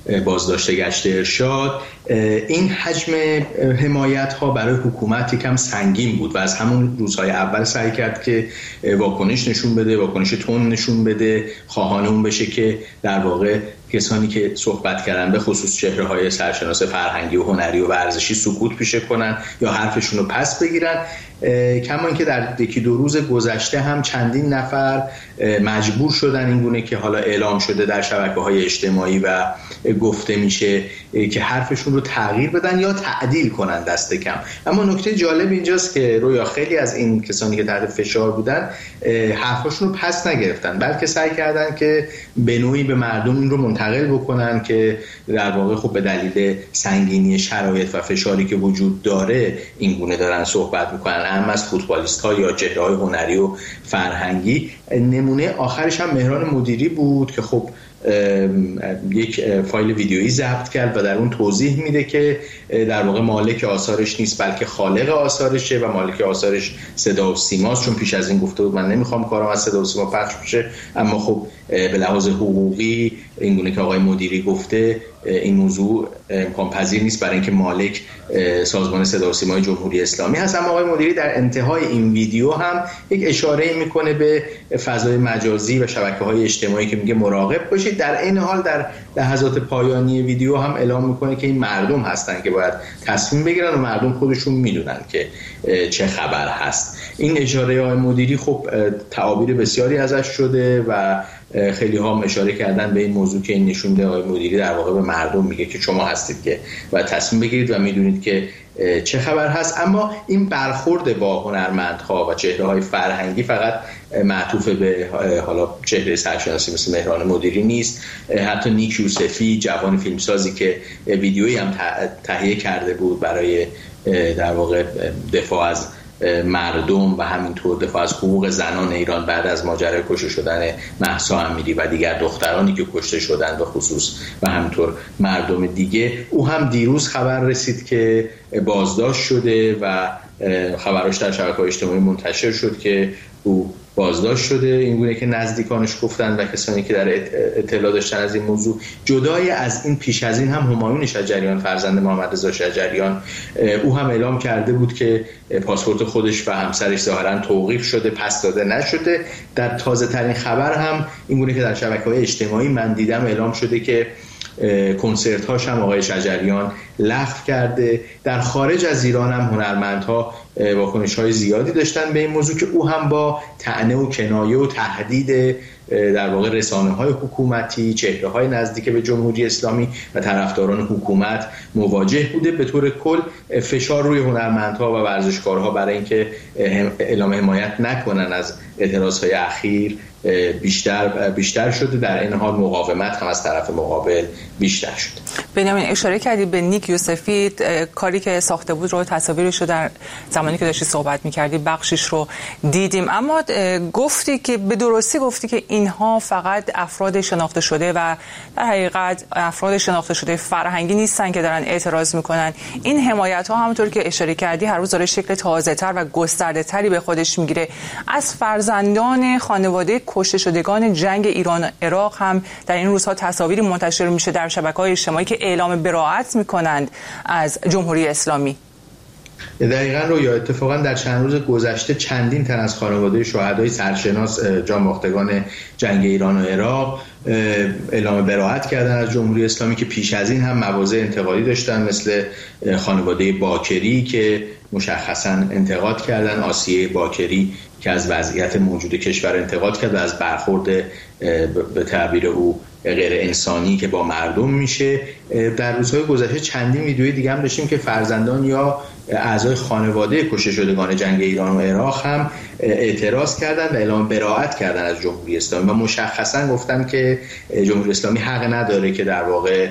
بازداشت گشت ارشاد، این حجم حمایت ها برای حکومت یکم سنگین بود و از همون روزهای اول سعی کرد که واکنش نشون بده، واکنش تون نشون بده، خواهان اون بشه که در واقع کسانی که صحبت کردن به خصوص چهره‌های سرشناس فرهنگی و هنری و ورزشی سکوت پیشه کنن یا حرفشون رو پس بگیرن. کما اینکه در یکی دو روز گذشته هم چندین نفر مجبور شدن این گونه که حالا اعلام شده در شبکه‌های اجتماعی و گفته میشه که حرفشون رو تغییر بدن یا تعدیل کنن دست کم. اما نکته جالب اینجاست که رویا خیلی از این کسانی که تحت فشار بودن حرفاشون رو پس نگرفتن، بلکه سعی کردن که به نوعی به مردم این رو منتقل بکنن که در واقع خب به دلیل سنگینی شرایط و فشاری که وجود داره این گونه دارن صحبت میکنن، هم از فوتبالیست ها یا چهره‌های هنری و فرهنگی. نمونه آخرش هم مهران مدیری بود که خب یک فایل ویدیویی ضبط کرد و در اون توضیح میده که در واقع مالک آثارش نیست بلکه خالق آثارشه و مالک آثارش صدا و سیماست، چون پیش از این گفته بود من نمیخوام کارم از صدا و سیما پخش بشه، اما خب به لحاظ حقوقی این گونه که آقای مدیری گفته این موضوع امکان پذیر نیست برای اینکه مالک سازمان صدا و سیمای جمهوری اسلامی هست. اما آقای مدیری در انتهای این ویدیو هم یک اشاره میکنه به فضای مجازی و شبکه‌های اجتماعی که میگه مراقب باشید. در این حال در لحظات پایانی ویدیو هم اعلام میکنه که این مردم هستن که باید تصمیم بگیرن و مردم خودشون میدونن که چه خبر هست. این اشاره آقای مدیری خب تعابیر بسیاری ازش شده و خیلی ها هم اشاره کردن به این موضوع که این نشون میده آقای مدیری در واقع به مردم میگه که شما هستید که باید تصمیم بگیرید و میدونید که چه خبر هست. اما این برخورد با هنرمندها و چهره‌های فرهنگی فقط معطوف به حالا چهره سرشناسی مثل مهران مدیری نیست. حتی نیک یوسفی جوان فیلمسازی که ویدیویی هم تهیه کرده بود برای در واقع دفاع از مردم و همینطور دفاع از حقوق زنان ایران بعد از ماجرای کشته شدن مهسا امیری و دیگر دخترانی که کشته شدند به خصوص و همینطور مردم دیگه، او هم دیروز خبر رسید که بازداشت شده و خبراش در شبکه‌های اجتماعی منتشر شد که او بازداشت شده. این گونه که نزدیکانش گفتن و کسانی که در اطلاع داشتن از این موضوع. جدای از این پیش از این هم همایون شجریان فرزند محمد رضا شجریان او هم اعلام کرده بود که پاسپورت خودش و همسرش ظاهرا توقیف شده، پس داده نشده. در تازه ترین خبر هم این گونه که در شبکه‌های اجتماعی من دیدم اعلام شده که کنسرت هاش هم آقای شجریان لغو کرده. در خارج از ایران هم هنرمندها واکنش های زیادی داشتن به این موضوع که او هم با طعنه و کنایه و تهدید در واقع رسانه های حکومتی، چهره های نزدیک به جمهوری اسلامی و طرفداران حکومت مواجه بوده. به طور کل فشار روی هنرمندها و ورزشکارها برای اینکه اعلام حمایت نکنن از اعتراض های اخیر بیشتر بیشتر شده. در این حال مقاومت هم از طرف مقابل بیشتر شد. بنیامین اشاره کردی به نیک یوسفی، کاری که ساخته بود رو تصاویرش رو در زمانی که داشتی صحبت می‌کردی بخشش رو دیدیم، اما گفتی که به درستی گفتی که اینها فقط افراد شناخته شده و در حقیقت افراد شناخته شده فرهنگی نیستن که دارن اعتراض میکنن. این حمایت ها همونطور که اشاره کردی هر روز داره شکل تازه‌تر و گسترده‌تری به خودش میگیره. از فرزندان خانواده کشته شدگان جنگ ایران و عراق هم در این روزها تصاویری منتشر میشه در شبکه‌های اجتماعی که اعلام براءت میکنند از جمهوری اسلامی. دقیقاً رو یا اتفاقاً در چند روز گذشته چندین تن از خانواده شهدای سرشناس جان باختگان جنگ ایران و عراق اعلام براءت کردن از جمهوری اسلامی که پیش از این هم مواضع انتقادی داشتن، مثل خانواده باکری که مشخصاً انتقاد کردن، آسیه باکری که از وضعیت موجود کشور انتقاد کرد و از برخورد به تعبیر او غیر انسانی که با مردم میشه. در روزهای گذشته چندین ویدیوی دیگه هم داشتیم که فرزندان یا اعضای خانواده کشته شدگان جنگ ایران و عراق هم اعتراض کردن و اعلام براءت کردن از جمهوری اسلامی و مشخصا گفتن که جمهوری اسلامی حق نداره که در واقع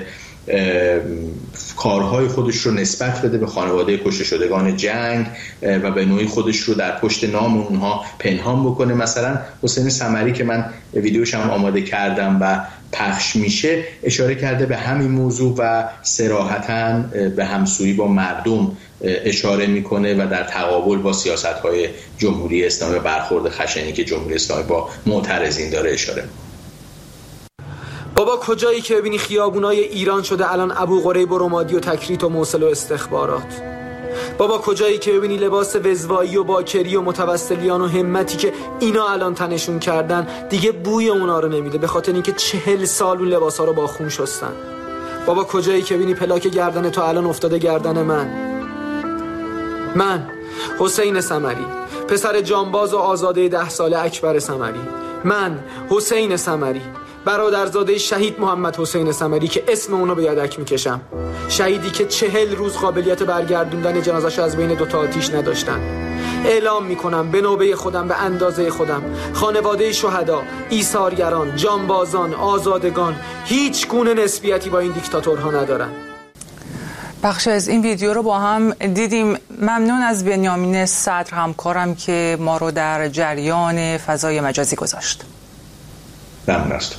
کارهای خودش رو نسبت بده به خانواده کشته شدگان جنگ و به نوعی خودش رو در پشت نام اونها پنهان بکنه. مثلا حسین سمری که من ویدیوش هم آماده کردم و پخش میشه اشاره کرده به همین موضوع و صراحتاً به همسویی با مردم اشاره میکنه و در تقابل با سیاست‌های جمهوری اسلامی برخورد خشنی که جمهوری اسلامی با معترضین داره اشاره میکنه. بابا کجایی که ببینی خیابونای ایران شده الان ابو غریب و رمادی و تکریت و موصل و استخبارات؟ بابا کجایی که ببینی لباس وزوایی و باکری و متوسلیان و همتی که اینا الان تنشون کردن دیگه بوی اونا رو نمیده، به خاطر اینکه چهل سال اون لباسا رو با خون شستن؟ بابا کجایی که ببینی پلاک گردن تو الان افتاده گردن من، من حسین ثمری، پسر جانباز و آزاده ده ساله اکبر ثمری، من حسین ثمری، برادرزاده شهید محمد حسین ثمری که اسم اونو به یدک میکشم، شهیدی که چهل روز قابلیت برگردوندن جنازه‌شو از بین دوتا آتیش نداشتن. اعلام میکنم به نوبه خودم، به اندازه خودم، خانواده شهدا، ایثارگران، جانبازان، آزادگان هیچ گونه نسبیتی با این دیکتاتورها ندارن. بخش از این ویدیو رو با هم دیدیم. ممنون از بنیامین صدر همکارم که ما رو در جریان فضای مجازی گذاشت. ممنون است.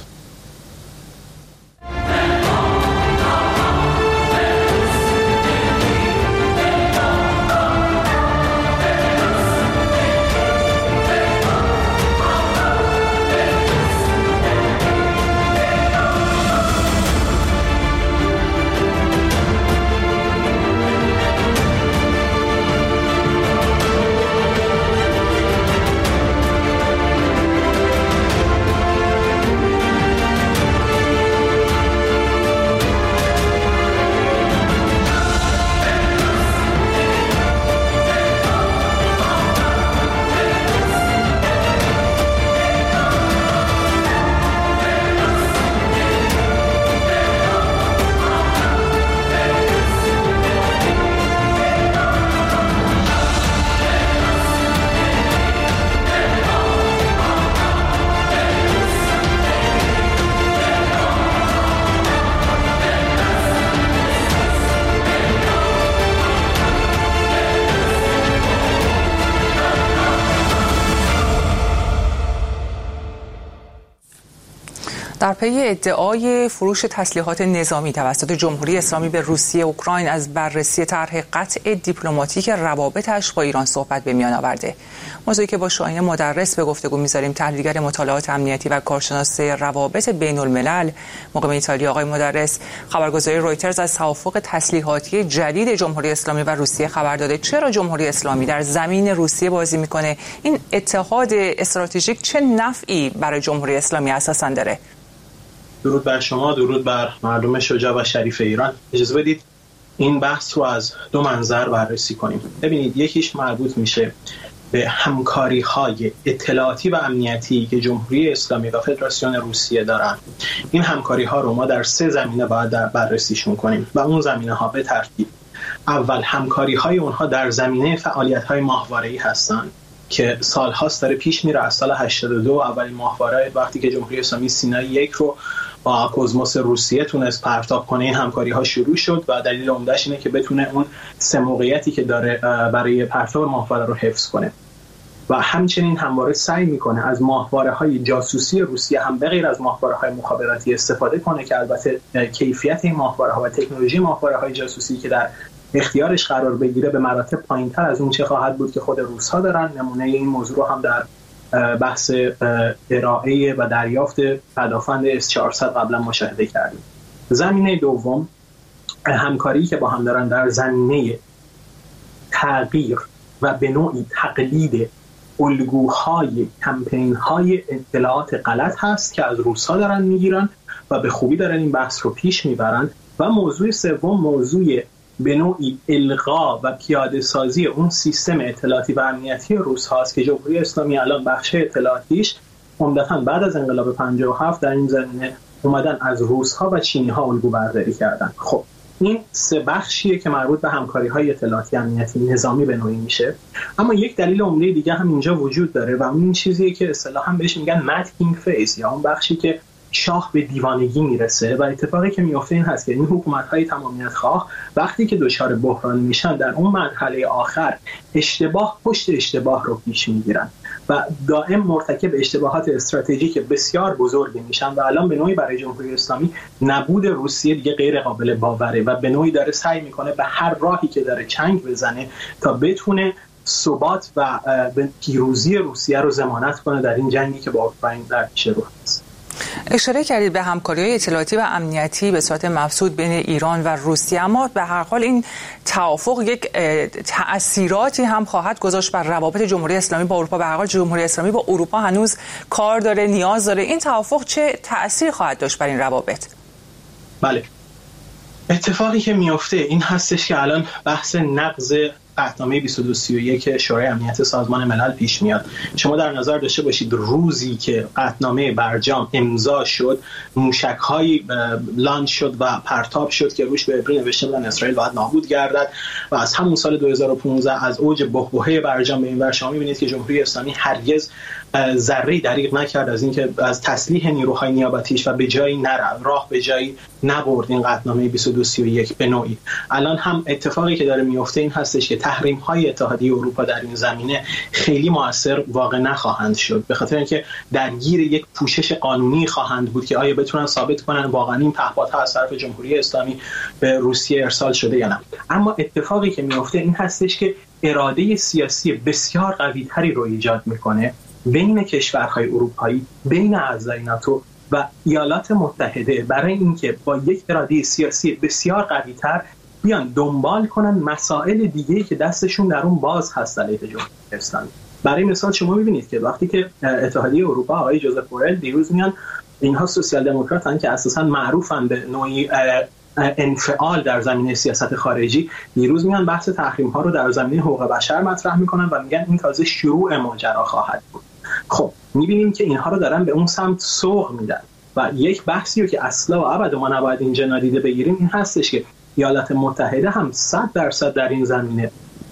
در پی ادعای فروش تسلیحات نظامی توسط جمهوری اسلامی به روسیه، اوکراین از بررسی طرح قطع دیپلماتیک روابطش با ایران صحبت به میان آورده. موضوعی که با شاهین مدرس به گفتگو می‌ذاریم، تحلیلگر مطالعات امنیتی و کارشناس روابط بین الملل مقیم ایتالیا. آقای مدرس، خبرگزاری رویترز از توافق تسلیحاتی جدید جمهوری اسلامی و روسیه خبر داده. چرا جمهوری اسلامی در زمین روسیه بازی میکنه؟ این اتحاد استراتژیک چه نفعی برای جمهوری اسلامی اساساً داره؟ درود بر شما، درود بر مردم شجاع و شریف ایران. اجازه بدید این بحث رو از دو منظر بررسی کنیم. ببینید، یکیش مربوط میشه به همکاری‌های اطلاعاتی و امنیتی که جمهوری اسلامی و فدراسیون روسیه دارن. این همکاری‌ها رو ما در سه زمینه باید بررسیشون کنیم و اون زمینه‌ها به ترتیب: اول، همکاری‌های اونها در زمینه فعالیت‌های ماهواره‌ای هستند که سال‌هاست داره پیش میره. از سال هشتاد و دو اولین ماهواره وقتی که جمهوری اسلامی سینای یک رو با کوزموس روسیه تونست پرتاب کنه، این همکاری‌ها شروع شد و دلیل عمده‌اش اینه که بتونه اون سه موقعیتی که داره برای پرتاب ماهواره رو حفظ کنه. و همچنین همواره سعی میکنه از ماهواره‌های جاسوسی روسیه هم به غیر از ماهواره‌های مخابراتی استفاده کنه که البته کیفیت این ماهواره‌ها و تکنولوژی ماهواره‌های جاسوسی که در اختیارش قرار بگیره به مراتب پایین‌تر از اون چه خواهد بود که خود روس‌ها دارن. نمونه این موضوع رو هم در بحث ارائه و دریافت پدافند اس چهارصد قبلا مشاهده کردیم. زمینه دوم، همکاری که با هم دارن در زمینه تغییر و به نوعی تقلید الگوهای کمپین‌های اطلاعات غلط هست که از روس‌ها دارن میگیرن و به خوبی دارن این بحث رو پیش میبرن. و موضوع سوم، موضوع به نوعی الغا و پیاده سازی اون سیستم اطلاعاتی و امنیتی روس هاست که جمهوری اسلامی الان بخش اطلاعاتیش عمدتاً بعد از انقلاب پنجاه و هفت در این زمینه اومدن از روس ها و چینی ها الگو برداری کردن. خب این سه بخشیه که مربوط به همکاری های اطلاعاتی امنیتی نظامی به نوعی میشه. اما یک دلیل عمده دیگه هم اینجا وجود داره و اون چیزیه که اصطلاحاً بهش میگن مد کینگ فیز، یا اون بخشی که شاه به دیوانگی میرسه. و اتفاقی که میفته این هست که این حکومت‌های تمامیت خواه وقتی که دچار بحران میشن در اون مرحله آخر اشتباه پشت اشتباه رو پیش میگیرن و دائم مرتکب اشتباهات استراتژیک بسیار بزرگی میشن و الان به نوعی برای جمهوری اسلامی نبود روسیه دیگه غیر قابل باوره و به نوعی داره سعی میکنه به هر راهی که داره چنگ بزنه تا بتونه ثبات و پیروزی روسیه رو ضمانت کنه در این جنگی که با اوکراین در پیش رو هست. اشاره کردید به همکاری‌های اطلاعاتی و امنیتی به صورت مبسوط بین ایران و روسیه، اما به هر حال این توافق یک تأثیراتی هم خواهد گذاشت بر روابط جمهوری اسلامی با اروپا. به هر حال جمهوری اسلامی با اروپا هنوز کار داره، نیاز داره. این توافق چه تأثیر خواهد داشت بر این روابط؟ بله، اتفاقی که میفته این هستش که الان بحث نقض قطعنامه بیست و دو سی و یک شورای امنیت سازمان ملل پیش میاد. شما در نظر داشته باشید روزی که قطعنامه برجام امضا شد، موشک‌هایی لانچ شد و پرتاب شد که روش به عبری نوشته بودن اسرائیل باید نابود گردد و از همون سال دو هزار و پانزده از اوج بحبوحه برجام به این ور شما می‌بینید که جمهوری اسلامی هرگز ذره‌ای دریغ نکرد از اینکه از تسلیح نیروهای نیابتیش و به جایی نرفت، راه به جایی نبرد این قطعنامه بیست و دو سی و یک به نوعی. الان هم اتفاقی که داره میفته این هستش که تحریم‌های اتحادیه اروپا در این زمینه خیلی مؤثر واقع نخواهند شد، به خاطر اینکه درگیر یک پوشش قانونی خواهند بود که آیا بتونن ثابت کنن واقعا این پهپادها از طرف جمهوری اسلامی به روسیه ارسال شده یا نه. اما اتفاقی که میفته این هستش که اراده سیاسی بسیار قوی‌تری رو ایجاد میکنه بین کشورهای اروپایی، بین اعضای ناتو و ایالات متحده برای اینکه با یک اراده سیاسی بسیار قوی‌تر بیان دنبال کنن مسائل دیگه‌ای که دستشون در اون باز هست علیه جمهوری اسلامی. برای مثال شما می‌بینید که وقتی که اتحادیه اروپا آقای جوزف بورل دیروز میان، اینها سوسیال دموکراتن که اساساً معروفن به نوعی انفعال در زمینه سیاست خارجی، دیروز میان بحث تحریم‌ها رو در زمینه حقوق بشر مطرح میکنن و میگن این تازه شروع ماجرا خواهد بود. خب می‌بینیم که اینها رو دارن به اون سمت سوق میدن و یک بحثی رو که اصلا و ابدا ما نباید اینجا نادیده بگیریم این هستش که ایالات متحده هم صد درصد در این زمینه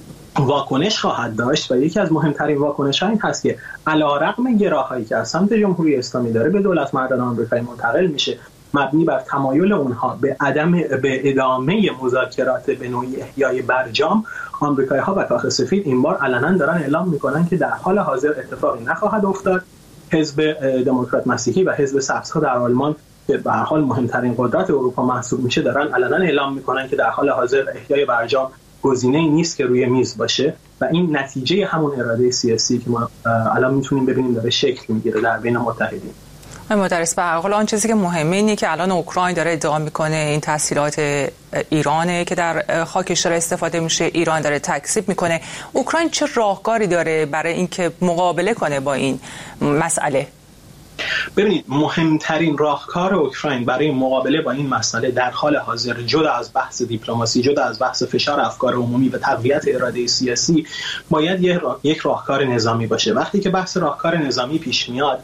واکنش خواهد داشت و یکی از مهمترین واکنش‌ها این هست که علی‌رغم گراهایی که از سمت جمهوری اسلامی داره به دولت مردان آمریکایی منتقل میشه، مبنی بر تمایل اونها به عدم به ادامه مذاکرات به نوعی احیای برجام، آمریکایی‌ها و کاخ سفید این بار علنا دارن اعلام میکنن که در حال حاضر اتفاقی نخواهد افتاد. حزب دموکرات مسیحی و حزب سبزها در آلمان که به هر حال مهمترین قدرت اروپا محسوب میشه دارن علنا اعلام میکنن که در حال حاضر احیای برجام گزینه‌ای نیست که روی میز باشه و این نتیجه همون اراده سیاسی که ما الان میتونیم ببینیم داره شکل میگیره در بین متحدین. مدرس به هر حال آن چیزی که مهمه اینه که الان اوکراین داره ادعا میکنه این تسهیلات ایرانه که در خاکش داره استفاده میشه، ایران داره تکذیب میکنه. اوکراین چه راهکاری داره برای اینکه مقابله کنه با این مسئله؟ ببینید مهمترین راهکار اوکراین برای مقابله با این مسئله در حال حاضر جدا از بحث دیپلماسی، جدا از بحث فشار افکار عمومی و تقویت اراده سیاسی، باید یک راهکار نظامی باشه. وقتی که بحث راهکار نظامی پیش میاد،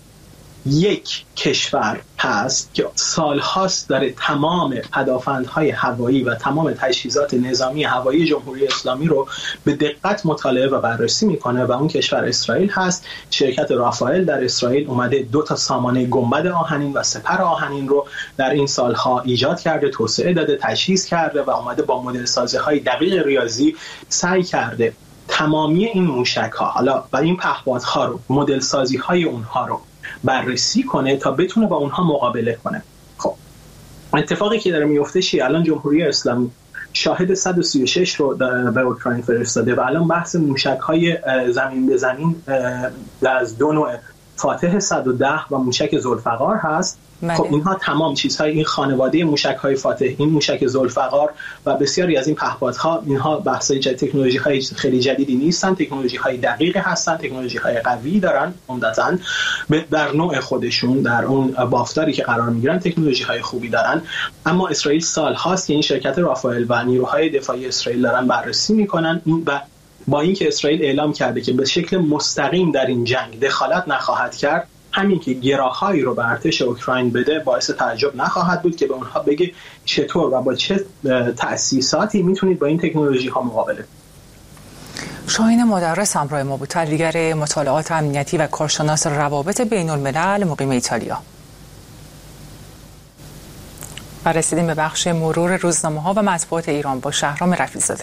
یک کشور هست که سالهاست داره تمام پدافندهای هوایی و تمام تجهیزات نظامی هوایی جمهوری اسلامی رو به دقت مطالعه و بررسی میکنه و اون کشور اسرائیل هست. شرکت رافائل در اسرائیل اومده دو تا سامانه گنبد آهنین و سپر آهنین رو در این سالها ایجاد کرده، توسعه داده، تجهیز کرده و اومده با مدل سازی های دقیق ریاضی سعی کرده تمامی این موشک ها حالا و این پهپادها رو، مدل سازی های اونها رو بررسی کنه تا بتونه با اونها مقابله کنه. خب اتفاقی که داره میفته چیه؟ الان جمهوری اسلامی شاهد صد و سی و شش رو به اوکراین فرستاده و الان بحث موشک‌های زمین به زمین از دو نوع، فاتح صد و ده و موشک ذوالفقار هست. خب اینها تمام چیزهای این خانواده موشک‌های فاتح، این موشک ذوالفقار و بسیاری از این پهپادها، اینها بحث‌های تکنولوژی‌های خیلی جدیدی نیستن، تکنولوژی‌های دقیقی هستن، تکنولوژی‌های قوی دارن عمدتاً در نوع خودشون، در اون بافتاری که قرار می‌گیرن تکنولوژی‌های خوبی دارن. اما اسرائیل سال‌هاست که این شرکت رافائل و نیروهای دفاعی اسرائیل دارن بررسی می‌کنن این و با اینکه اسرائیل اعلام کرده که به شکل مستقیم در این جنگ دخالت نخواهد کرد، همین که گراهایی رو به ارتش اوکراین بده باعث تعجب نخواهد بود که به اونها بگه چطور و با چه تأسیساتی میتونید با این تکنولوژی ها مقابله. شاهین مدرس همراه ما بود، تحلیلگر مطالعات امنیتی و کارشناس روابط بین الملل مقیم ایتالیا. و رسیدیم به بخش مرور روزنامه ها و مطبوعات ایران با شهرام رفیع‌زاده.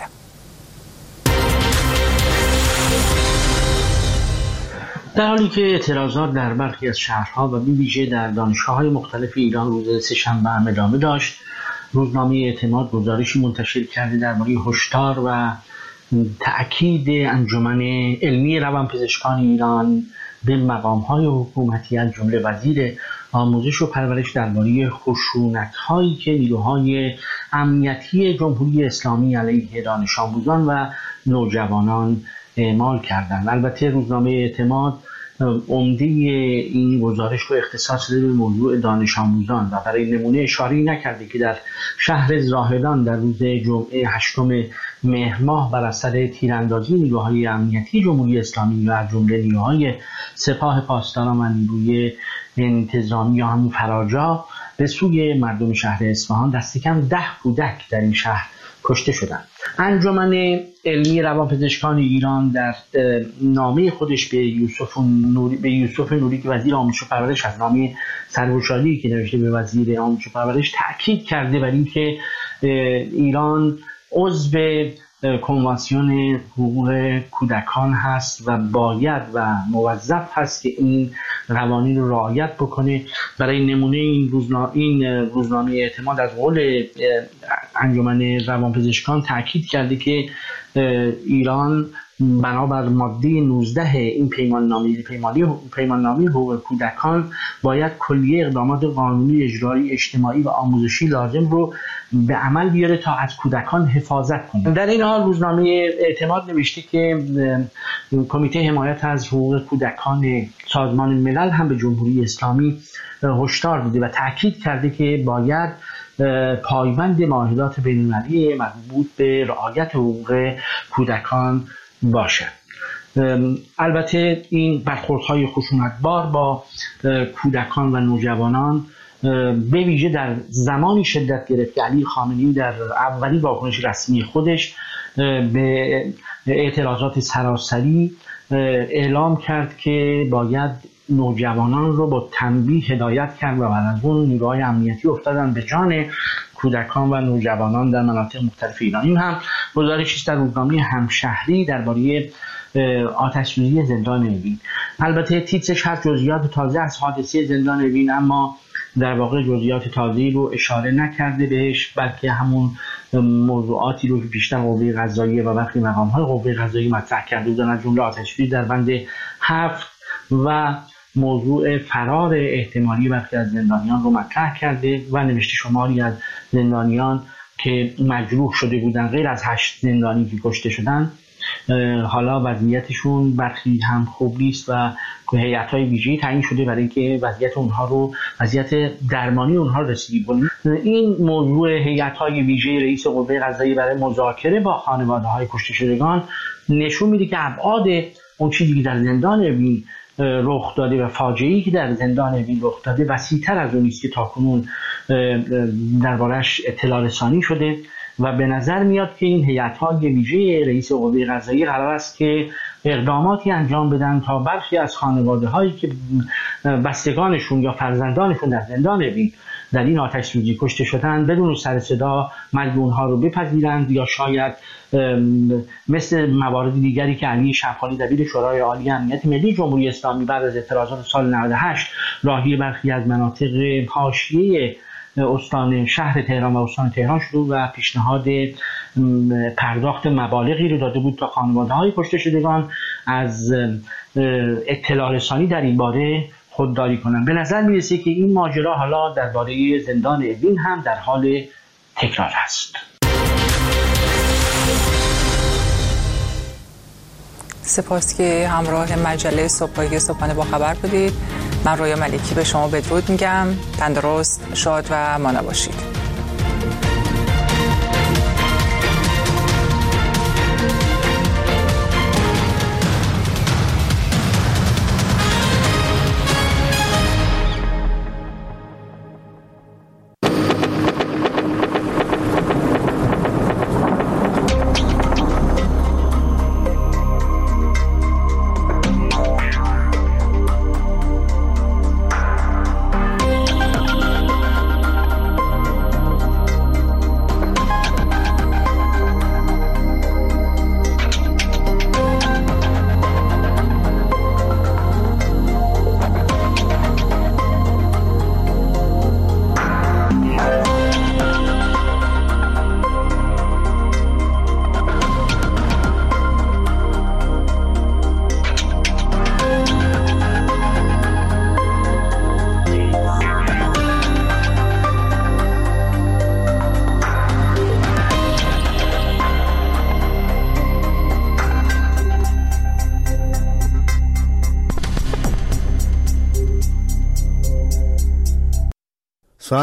در حالی که اعتراضات در برخی از شهرها و به ویژه در دانشگاه‌های مختلف ایران روز سه‌شنبه هم ادامه داشت، روزنامه اعتماد گزارشی منتشر کرده درباره هشدار و تأکید انجمن علمی روانپزشکان ایران به مقام‌های حکومتی از جمله وزیر آموزش و پرورش درباره خشونت‌هایی که نیروهای امنیتی جمهوری اسلامی علیه دانش آموزان و نوجوانان اعمال کردند. البته روزنامه اعتماد عمده این گزارش رو اختصاص داده به موضوع دانش آموزان و برای نمونه اشاره نکرده که در شهر زاهدان در روز جمعه هشتم مهر ماه بر اثر تیراندازی نیروهای امنیتی جمهوری اسلامی و از جمله نیروهای سپاه پاسداران و نیروی انتظامی یا همون فراجا به سوی مردم شهر اصفهان دست کم ده کودک در این شهر کشته شدند. انجمن علمی روانپزشکان ایران در نامه خودش به یوسف نوری به یوسف نوری که وزیر آموزش و پرورش از نامه سرگشاده‌ای که نوشته به وزیر آموزش و پرورش تاکید کرده بر اینکه ایران عضو کنوانسیون حقوق کودکان هست و باید و موظف هست که این قوانین رو رعایت بکنه. برای نمونه این روزنامه این روزنامه اعتماد از قول انجمن روانپزشکان تاکید کرده که ایران بنابر ماده نوزده این پیمان نامه پیمان نامه حقوق کودکان باید کلیه اقدامات قانونی، اجرایی، اجتماعی و آموزشی لازم رو به عمل بیاره تا از کودکان حفاظت کنه. در این حال روزنامه اعتماد نوشته که کمیته حمایت از حقوق کودکان سازمان ملل هم به جمهوری اسلامی هشدار داده و تاکید کرده که باید پایبند معاهدات بین‌المللی مربوط به رعایت حقوق کودکان باشد. البته این برخوردهای خشونتبار با کودکان و نوجوانان به ویژه در زمانی شدت گرفت که علی خامنه‌ای در اولین واکنش رسمی خودش به اعتراضات سراسری اعلام کرد که باید نوجوانان رو با تنبیه هدایت کرد و بعد از اون نیروهای امنیتی افتادن به جان کودکان و نوجوانان در مناطق مختلف ایران. این هم گزارشی است در روزنامه همشهری درباره آتش‌سوزی زندان اوین. البته تیترش هست جزئیات تازه از حادثه زندان اوین، اما در واقع جزئیات تازه‌ای رو اشاره نکرده بهش، بلکه همون موضوعاتی رو که بیشتر قوه قضاییه و برخی مقام‌های قوه قضاییه مطرح کرده بودن، از جمله آتش‌سوزی در بند هفت و موضوع فرار احتمالی برخی از زندانیان رو مطرح کرده و نوشته شماری از زندانیان که مجروح شده بودن غیر از هشت زندانی که کشته شدن حالا وضعیتشون برخی هم خوب نیست و هیئت‌های ویژه‌ای تعیین شده برای اینکه وضعیت اونها رو وضعیت درمانی اونها رو رسیدگی کنه. این موضوع هیئت‌های ویژه رئیس قوه قضاییه برای مذاکره با خانواده‌های کشته شدگان نشون میده که ابعاد اون چیزی که در زندان اوین رخ داده و فاجعه‌ای که در زندان اوین رخ داده وسیع‌تر از اون است که تاکنون درباره‌اش اطلاع رسانی شده و به نظر میاد که این هیئت‌های ویژه رئیس قوه قضاییه قرار است که اقداماتی انجام بدن تا برخی از خانواده‌هایی که بستگانشون یا فرزندانشون در زندان اوین در این آتش‌سوزی کشته شدن بدون سر صدا مرگ اونها رو بپذیرند یا شاید مثل موارد دیگری که علی شمخانی دبیر شورای عالی امنیت ملی جمهوری اسلامی بعد از اعتراضات سال نود و هشت راهی برخی از مناطق حاشیه استان شهر تهران و استان تهران شروع و پیشنهاد پرداخت مبالغی رو داده بود تا خانواده‌های کشته شدگان از اطلاع رسانی در این باره خودداری کنند. به نظر میرسه که این ماجرا حالا درباره زندان اوین هم در حال تکرار است. سپاس که همراه مجله صبحگاهی صبحانه با خبر بودید. من رویا ملکی به شما بدرود میگم. تندرست، شاد و مانا باشید.